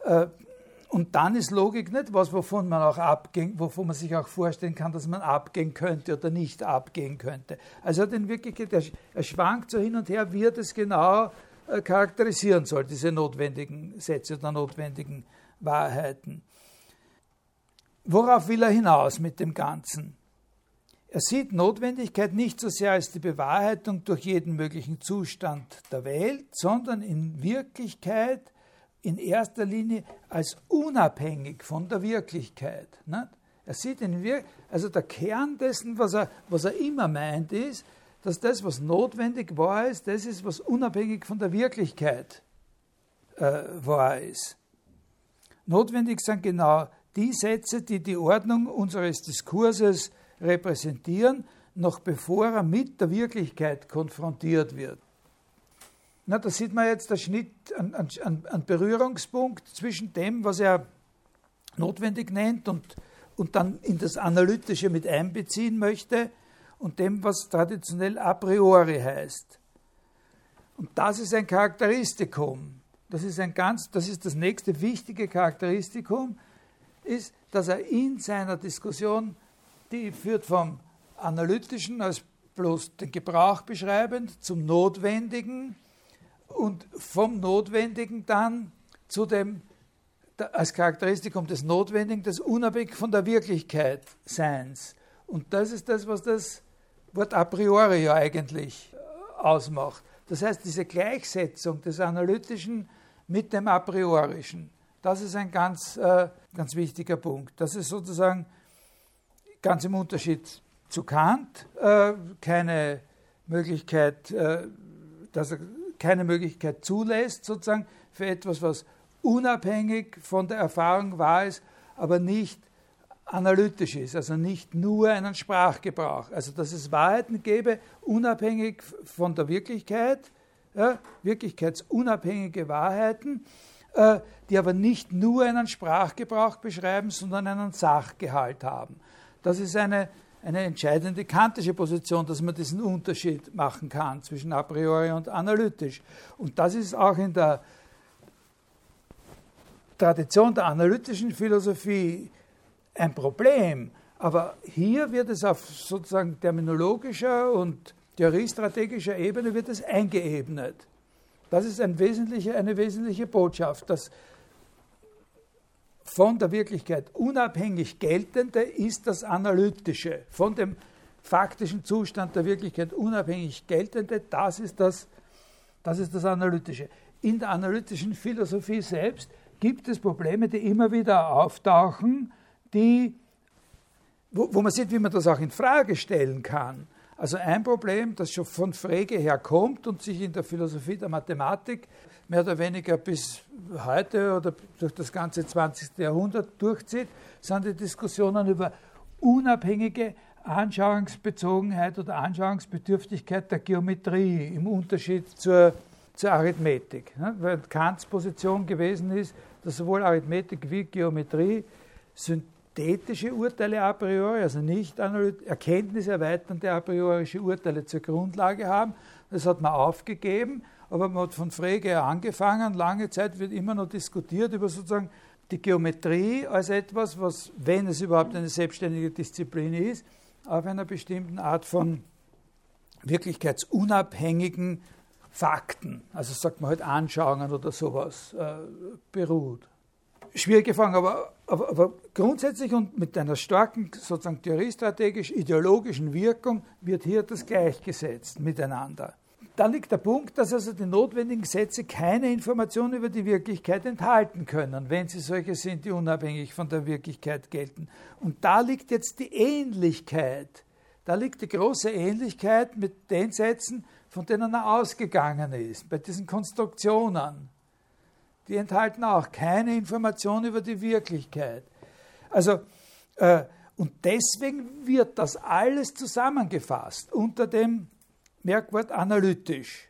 Und dann ist Logik nicht was, wovon man sich auch vorstellen kann, dass man abgehen könnte oder nicht abgehen könnte. Also in Wirklichkeit, er schwankt so hin und her, wie er das genau charakterisieren soll, diese notwendigen Sätze oder notwendigen Wahrheiten. Worauf will er hinaus mit dem Ganzen? Er sieht Notwendigkeit nicht so sehr als die Bewahrheitung durch jeden möglichen Zustand der Welt, sondern in Wirklichkeit in erster Linie als unabhängig von der Wirklichkeit. Nicht? Er sieht also der Kern dessen, was er immer meint, ist, dass das, was notwendig wahr ist, das ist, was unabhängig von der Wirklichkeit wahr ist. Notwendig sind genau die Sätze, die die Ordnung unseres Diskurses repräsentieren, noch bevor er mit der Wirklichkeit konfrontiert wird. Na, da sieht man jetzt den Schnitt, einen Berührungspunkt zwischen dem, was er notwendig nennt und dann in das Analytische mit einbeziehen möchte, und dem, was traditionell a priori heißt. Und das ist ein Charakteristikum. Das ist das nächste wichtige Charakteristikum, ist, dass er in seiner Diskussion, die führt vom Analytischen als bloß den Gebrauch beschreibend zum Notwendigen und vom Notwendigen dann zu dem, als Charakteristikum des Notwendigen, des unabhängig von der Wirklichkeit Seins. Und das ist das, was das Wort a priori ja eigentlich ausmacht. Das heißt, diese Gleichsetzung des Analytischen mit dem a priorischen, das ist ein ganz wichtiger Punkt. Das ist sozusagen ganz im Unterschied zu Kant keine Möglichkeit, dass er keine Möglichkeit zulässt, sozusagen für etwas, was unabhängig von der Erfahrung wahr ist, aber nicht analytisch ist, also nicht nur einen Sprachgebrauch. Also dass es Wahrheiten gäbe, unabhängig von der Wirklichkeit, wirklichkeitsunabhängige Wahrheiten, die aber nicht nur einen Sprachgebrauch beschreiben, sondern einen Sachgehalt haben. Das ist eine entscheidende kantische Position, dass man diesen Unterschied machen kann zwischen a priori und analytisch. Und das ist auch in der Tradition der analytischen Philosophie ein Problem, aber hier wird es auf sozusagen terminologischer und theoriestrategischer Ebene wird es eingeebnet. Das ist eine wesentliche Botschaft, dass von der Wirklichkeit unabhängig geltende ist das Analytische, von dem faktischen Zustand der Wirklichkeit unabhängig geltende, das ist das Analytische. In der analytischen Philosophie selbst gibt es Probleme, die immer wieder auftauchen, wo man sieht, wie man das auch in Frage stellen kann. Also ein Problem, das schon von Frege her kommt und sich in der Philosophie der Mathematik mehr oder weniger bis heute oder durch das ganze 20. Jahrhundert durchzieht, sind die Diskussionen über unabhängige Anschauungsbezogenheit oder Anschauungsbedürftigkeit der Geometrie im Unterschied zur Arithmetik. Weil Kants Position gewesen ist, dass sowohl Arithmetik wie Geometrie synthetische Urteile a priori, also nicht erkenntniserweiternde a priorische Urteile zur Grundlage haben. Das hat man aufgegeben, aber man hat von Frege angefangen. Lange Zeit wird immer noch diskutiert über sozusagen die Geometrie als etwas, was, wenn es überhaupt eine selbstständige Disziplin ist, auf einer bestimmten Art von wirklichkeitsunabhängigen Fakten, also sagt man halt Anschauungen oder sowas, beruht. Schwierige Fragen, aber grundsätzlich und mit einer starken sozusagen theoriestrategisch-ideologischen Wirkung wird hier das gleichgesetzt miteinander. da liegt der Punkt, dass also die notwendigen Sätze keine Information über die Wirklichkeit enthalten können, wenn sie solche sind, die unabhängig von der Wirklichkeit gelten. Und da liegt jetzt die Ähnlichkeit, da liegt die große Ähnlichkeit mit den Sätzen, von denen er ausgegangen ist, bei diesen Konstruktionen. Die enthalten auch keine Information über die Wirklichkeit. Also, und deswegen wird das alles zusammengefasst unter dem Merkwort analytisch.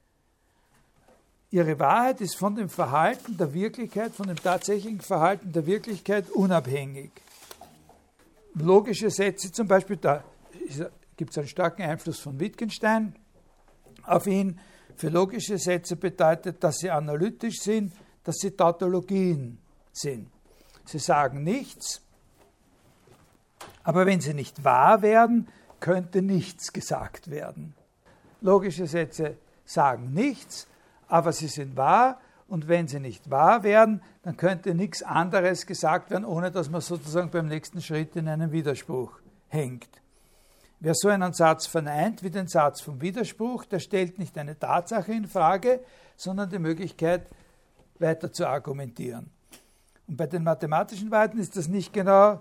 Ihre Wahrheit ist von dem Verhalten der Wirklichkeit, von dem tatsächlichen Verhalten der Wirklichkeit unabhängig. Logische Sätze zum Beispiel, da gibt es einen starken Einfluss von Wittgenstein auf ihn. Für logische Sätze bedeutet, dass sie analytisch sind, dass sie Tautologien sind. Sie sagen nichts, aber wenn sie nicht wahr werden, könnte nichts gesagt werden. Logische Sätze sagen nichts, aber sie sind wahr, und wenn sie nicht wahr werden, dann könnte nichts anderes gesagt werden, ohne dass man sozusagen beim nächsten Schritt in einem Widerspruch hängt. Wer so einen Satz verneint wie den Satz vom Widerspruch, der stellt nicht eine Tatsache in Frage, sondern die Möglichkeit, weiter zu argumentieren. Und bei den mathematischen Wahrheiten ist das nicht genau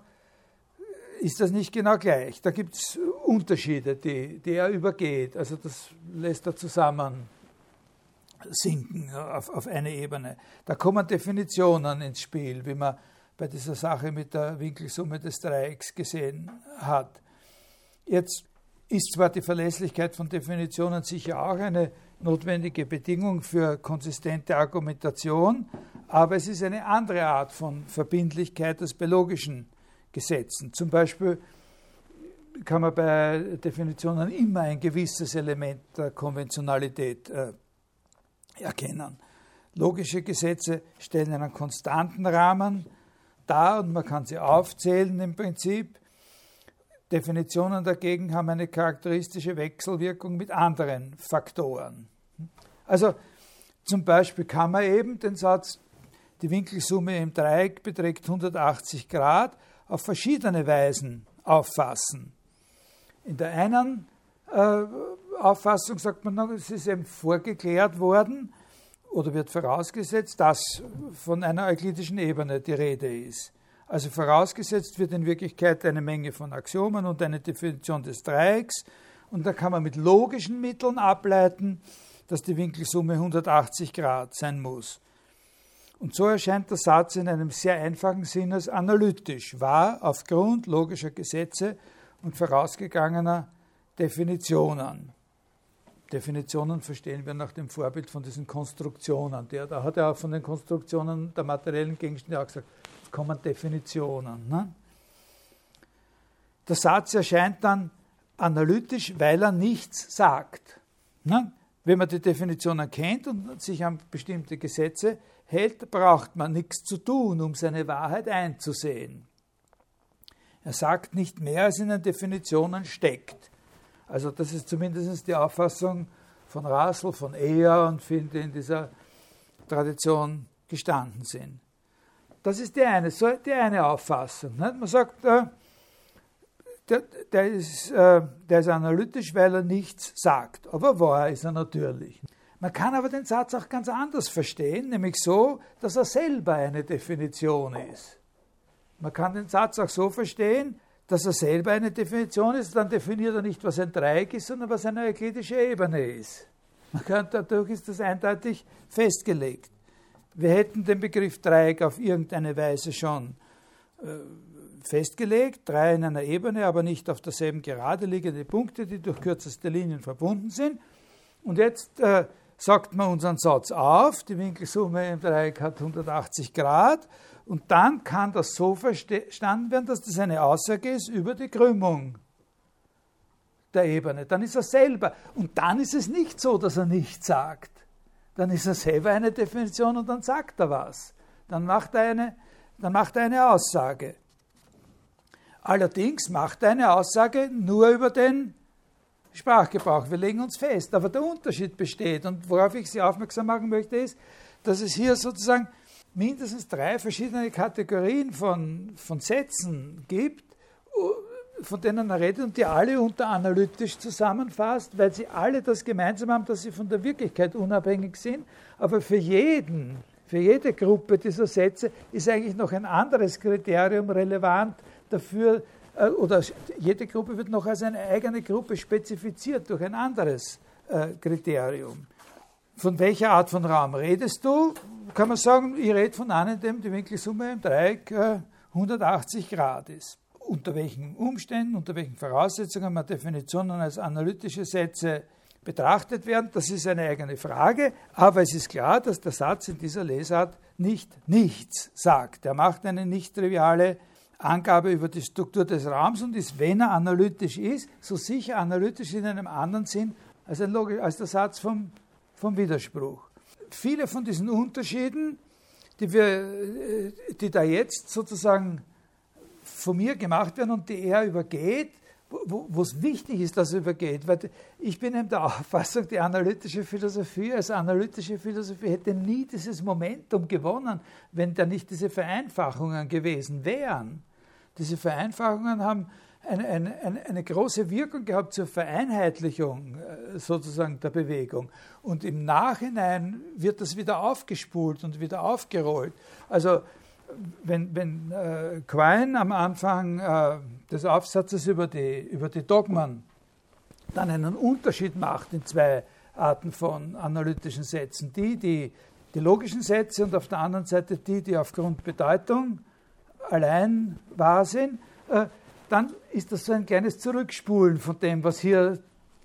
gleich. Da gibt es Unterschiede, die er übergeht. Also das lässt er zusammen sinken auf eine Ebene. Da kommen Definitionen ins Spiel, wie man bei dieser Sache mit der Winkelsumme des Dreiecks gesehen hat. Jetzt ist zwar die Verlässlichkeit von Definitionen sicher auch eine notwendige Bedingung für konsistente Argumentation, aber es ist eine andere Art von Verbindlichkeit als bei logischen Gesetzen. Zum Beispiel kann man bei Definitionen immer ein gewisses Element der Konventionalität erkennen. Logische Gesetze stellen einen konstanten Rahmen dar und man kann sie aufzählen im Prinzip. Definitionen dagegen haben eine charakteristische Wechselwirkung mit anderen Faktoren. Also zum Beispiel kann man eben den Satz, die Winkelsumme im Dreieck beträgt 180 Grad, auf verschiedene Weisen auffassen. In der einen Auffassung sagt man noch, es ist eben vorgeklärt worden oder wird vorausgesetzt, dass von einer euklidischen Ebene die Rede ist. Also vorausgesetzt wird in Wirklichkeit eine Menge von Axiomen und eine Definition des Dreiecks, und da kann man mit logischen Mitteln ableiten, dass die Winkelsumme 180 Grad sein muss. Und so erscheint der Satz in einem sehr einfachen Sinn als analytisch, wahr aufgrund logischer Gesetze und vorausgegangener Definitionen. Definitionen verstehen wir nach dem Vorbild von diesen Konstruktionen. Da hat er auch von den Konstruktionen der materiellen Gegenstände auch gesagt, es kommen Definitionen. Ne? Der Satz erscheint dann analytisch, weil er nichts sagt. Ne? Wenn man die Definitionen kennt und sich an bestimmte Gesetze hält, braucht man nichts zu tun, um seine Wahrheit einzusehen. Er sagt nicht mehr, als in den Definitionen steckt. Also das ist zumindest die Auffassung von Russell, von Eyer und vielen, die in dieser Tradition gestanden sind. Das ist die eine Auffassung. Nicht? Man sagt, der ist analytisch, weil er nichts sagt. Aber wahr ist er natürlich. Man kann aber den Satz auch ganz anders verstehen, nämlich so, dass er selber eine Definition ist. Man kann den Satz auch so verstehen, dass er selber eine Definition ist, dann definiert er nicht, was ein Dreieck ist, sondern was eine euklidische Ebene ist. Dadurch ist das eindeutig festgelegt. Wir hätten den Begriff Dreieck auf irgendeine Weise schon festgelegt, 3 in einer Ebene, aber nicht auf derselben gerade liegende Punkte, die durch kürzeste Linien verbunden sind. Und jetzt sagt man unseren Satz auf, die Winkelsumme im Dreieck hat 180 Grad, und dann kann das so verstanden werden, dass das eine Aussage ist über die Krümmung der Ebene. Dann ist er selber. Und dann ist es nicht so, dass er nichts sagt. Dann ist er selber eine Definition und dann sagt er was. Dann macht er eine Aussage. Allerdings macht er eine Aussage nur über den Sprachgebrauch. Wir legen uns fest. Aber der Unterschied besteht. Und worauf ich Sie aufmerksam machen möchte, ist, dass es hier sozusagen mindestens 3 verschiedene Kategorien von Sätzen gibt, von denen er redet und die alle unter analytisch zusammenfasst, weil sie alle das gemeinsam haben, dass sie von der Wirklichkeit unabhängig sind. Aber für jede Gruppe dieser Sätze ist eigentlich noch ein anderes Kriterium relevant dafür, oder jede Gruppe wird noch als eine eigene Gruppe spezifiziert durch ein anderes Kriterium. Von welcher Art von Raum redest du? Kann man sagen, ich rede von einem, in dem die Winkelsumme im Dreieck 180 Grad ist. Unter welchen Umständen, unter welchen Voraussetzungen man Definitionen als analytische Sätze betrachtet werden, das ist eine eigene Frage, aber es ist klar, dass der Satz in dieser Lesart nicht nichts sagt. Er macht eine nicht triviale Angabe über die Struktur des Raums und ist, wenn er analytisch ist, so sicher analytisch in einem anderen Sinn als der Satz vom Widerspruch. Viele von diesen Unterschieden, die da jetzt sozusagen von mir gemacht werden und die er übergeht, wo es wichtig ist, dass er übergeht, weil ich bin in der Auffassung, die analytische Philosophie als analytische Philosophie hätte nie dieses Momentum gewonnen, wenn da nicht diese Vereinfachungen gewesen wären. Diese Vereinfachungen haben eine große Wirkung gehabt zur Vereinheitlichung sozusagen der Bewegung. Und im Nachhinein wird das wieder aufgespult und wieder aufgerollt. Also wenn Quine am Anfang des Aufsatzes über die Dogmen dann einen Unterschied macht in zwei Arten von analytischen Sätzen, die logischen Sätze und auf der anderen Seite die aufgrund Bedeutung allein wahr sind, dann ist das so ein kleines Zurückspulen von dem, was hier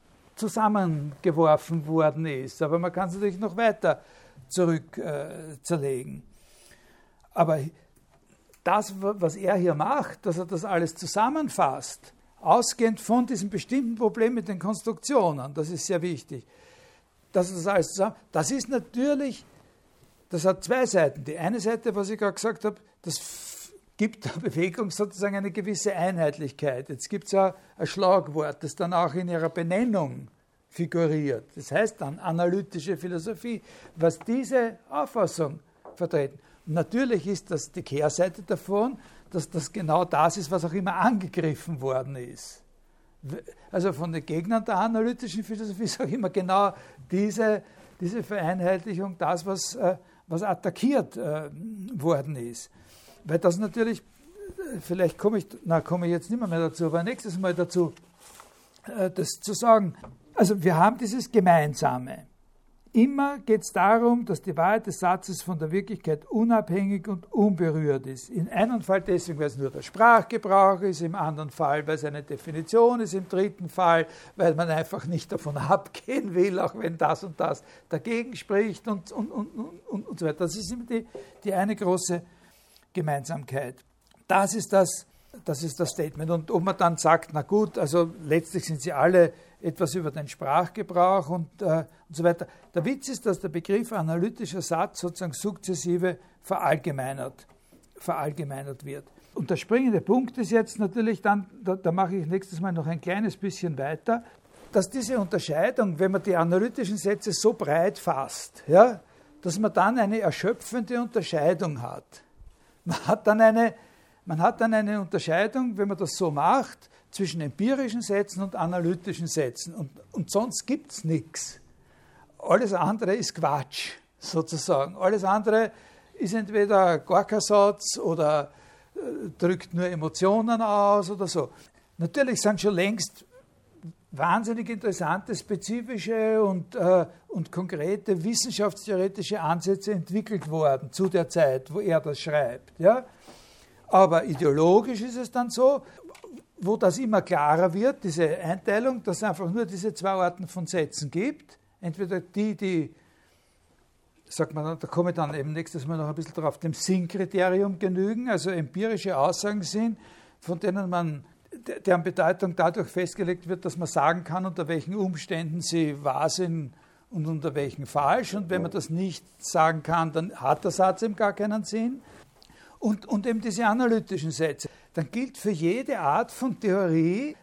zusammengeworfen worden ist. Aber man kann es natürlich noch weiter zurückzerlegen. Aber das, was er hier macht, dass er das alles zusammenfasst, ausgehend von diesem bestimmten Problem mit den Konstruktionen, das ist sehr wichtig. Dass er das alles zusammen, das ist natürlich, das hat zwei Seiten. Die eine Seite, was ich gerade gesagt habe, das gibt der Bewegung sozusagen eine gewisse Einheitlichkeit. Jetzt gibt es ja ein Schlagwort, das dann auch in ihrer Benennung figuriert. Das heißt dann analytische Philosophie, was diese Auffassung vertreten. Natürlich ist das die Kehrseite davon, dass das genau das ist, was auch immer angegriffen worden ist. Also von den Gegnern der analytischen Philosophie ist auch immer genau diese Vereinheitlichung, das, was attackiert worden ist. Weil das natürlich, vielleicht komme ich jetzt nicht mehr dazu, aber nächstes Mal dazu, das zu sagen. Also wir haben dieses Gemeinsame. Immer geht es darum, dass die Wahrheit des Satzes von der Wirklichkeit unabhängig und unberührt ist. In einem Fall deswegen, weil es nur der Sprachgebrauch ist, im anderen Fall, weil es eine Definition ist, im dritten Fall, weil man einfach nicht davon abgehen will, auch wenn das und das dagegen spricht und so weiter. Das ist immer die eine große Gemeinsamkeit. Das ist das Statement. Und ob man dann sagt, na gut, also letztlich sind sie alle etwas über den Sprachgebrauch und so weiter. Der Witz ist, dass der Begriff analytischer Satz sozusagen sukzessive verallgemeinert wird. Und der springende Punkt ist jetzt natürlich dann, da mache ich nächstes Mal noch ein kleines bisschen weiter, dass diese Unterscheidung, wenn man die analytischen Sätze so breit fasst, ja, dass man dann eine erschöpfende Unterscheidung hat. Man hat dann eine Unterscheidung, wenn man das so macht, zwischen empirischen Sätzen und analytischen Sätzen. Und sonst gibt es nichts. Alles andere ist Quatsch, sozusagen. Alles andere ist entweder gar kein Satz oder drückt nur Emotionen aus oder so. Natürlich sind schon längst wahnsinnig interessante, spezifische und konkrete wissenschaftstheoretische Ansätze entwickelt worden zu der Zeit, wo er das schreibt. Ja? Aber ideologisch ist es dann so, wo das immer klarer wird, diese Einteilung, dass es einfach nur diese zwei Arten von Sätzen gibt. Entweder die, sagt man, da komme ich dann eben nächstes Mal noch ein bisschen drauf, dem Sinnkriterium genügen, also empirische Aussagen sind, von denen deren Bedeutung dadurch festgelegt wird, dass man sagen kann, unter welchen Umständen sie wahr sind und unter welchen falsch. Und wenn man das nicht sagen kann, dann hat der Satz eben gar keinen Sinn. Und eben diese analytischen Sätze. Dann gilt für jede Art von Theorie,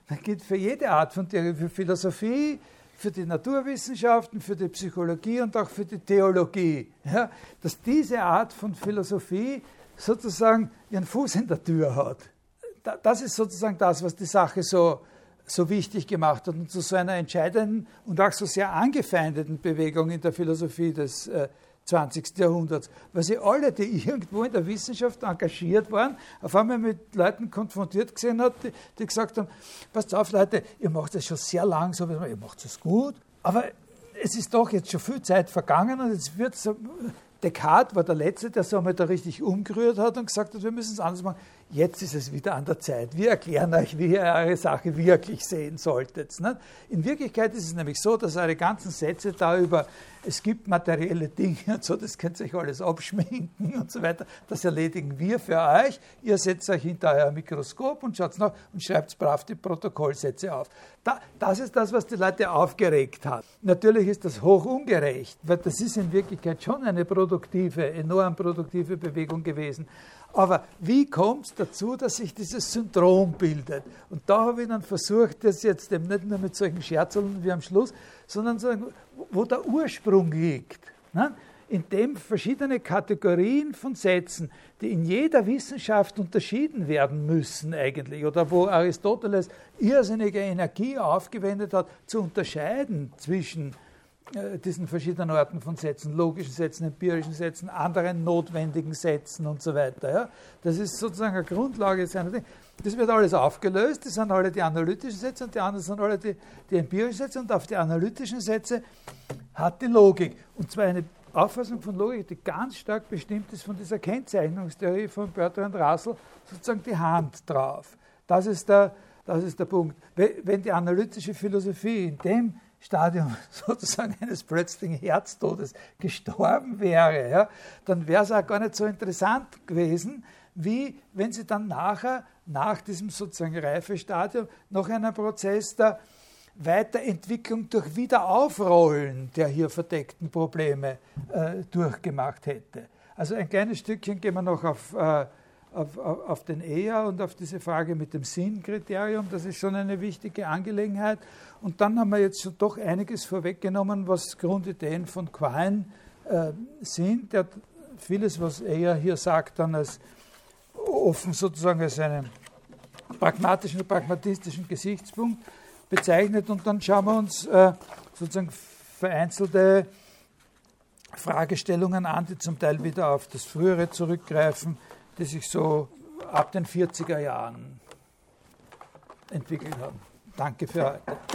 für Philosophie, für die Naturwissenschaften, für die Psychologie und auch für die Theologie, ja, dass diese Art von Philosophie sozusagen ihren Fuß in der Tür hat. das ist sozusagen das, was die Sache so wichtig gemacht hat und zu so einer entscheidenden und auch so sehr angefeindeten Bewegung in der Philosophie des 20. Jahrhunderts, weil sie alle, die irgendwo in der Wissenschaft engagiert waren, auf einmal mit Leuten konfrontiert gesehen hat, die gesagt haben, passt auf Leute, ihr macht das schon sehr lang so, ihr macht es gut, aber es ist doch jetzt schon viel Zeit vergangen und jetzt wird so, Descartes war der Letzte, der so einmal da richtig umgerührt hat und gesagt hat, wir müssen es anders machen. Jetzt ist es wieder an der Zeit. Wir erklären euch, wie ihr eure Sache wirklich sehen solltet. Nicht? In Wirklichkeit ist es nämlich so, dass eure ganzen Sätze da über es gibt materielle Dinge und so, das könnt ihr euch alles abschminken und so weiter, das erledigen wir für euch. Ihr setzt euch hinter euer Mikroskop und schaut nach und schreibt brav die Protokollsätze auf. Das ist das, was die Leute aufgeregt hat. Natürlich ist das hoch ungerecht, weil das ist in Wirklichkeit schon eine enorm produktive Bewegung gewesen. Aber wie kommt es dazu, dass sich dieses Syndrom bildet? Und da habe ich dann versucht, das jetzt eben nicht nur mit solchen Scherzeln wie am Schluss, sondern sagen, wo der Ursprung liegt. Ne? Indem verschiedene Kategorien von Sätzen, die in jeder Wissenschaft unterschieden werden müssen eigentlich, oder wo Aristoteles irrsinnige Energie aufgewendet hat, zu unterscheiden zwischen diesen verschiedenen Arten von Sätzen, logischen Sätzen, empirischen Sätzen, anderen notwendigen Sätzen und so weiter. Ja? Das ist sozusagen eine Grundlage seiner Dinge. Das wird alles aufgelöst, das sind alle die analytischen Sätze und die anderen sind alle die empirischen Sätze und auf die analytischen Sätze hat die Logik. Und zwar eine Auffassung von Logik, die ganz stark bestimmt ist von dieser Kennzeichnungstheorie von Bertrand Russell, sozusagen die Hand drauf. Das ist der Punkt. Wenn die analytische Philosophie in dem Stadium sozusagen eines plötzlichen Herztodes gestorben wäre, ja, dann wäre es auch gar nicht so interessant gewesen, wie wenn sie dann nachher, nach diesem sozusagen Reifestadium, noch einen Prozess der Weiterentwicklung durch Wiederaufrollen der hier verdeckten Probleme durchgemacht hätte. Also ein kleines Stückchen gehen wir noch auf den Eher und auf diese Frage mit dem Sinnkriterium, das ist schon eine wichtige Angelegenheit. Und dann haben wir jetzt schon doch einiges vorweggenommen, was Grundideen von Quine sind. Der hat vieles, was Eher hier sagt, dann als offen sozusagen als einen pragmatistischen Gesichtspunkt bezeichnet. Und dann schauen wir uns sozusagen vereinzelte Fragestellungen an, die zum Teil wieder auf das Frühere zurückgreifen, die sich so ab den 40er Jahren entwickelt haben. Danke für heute.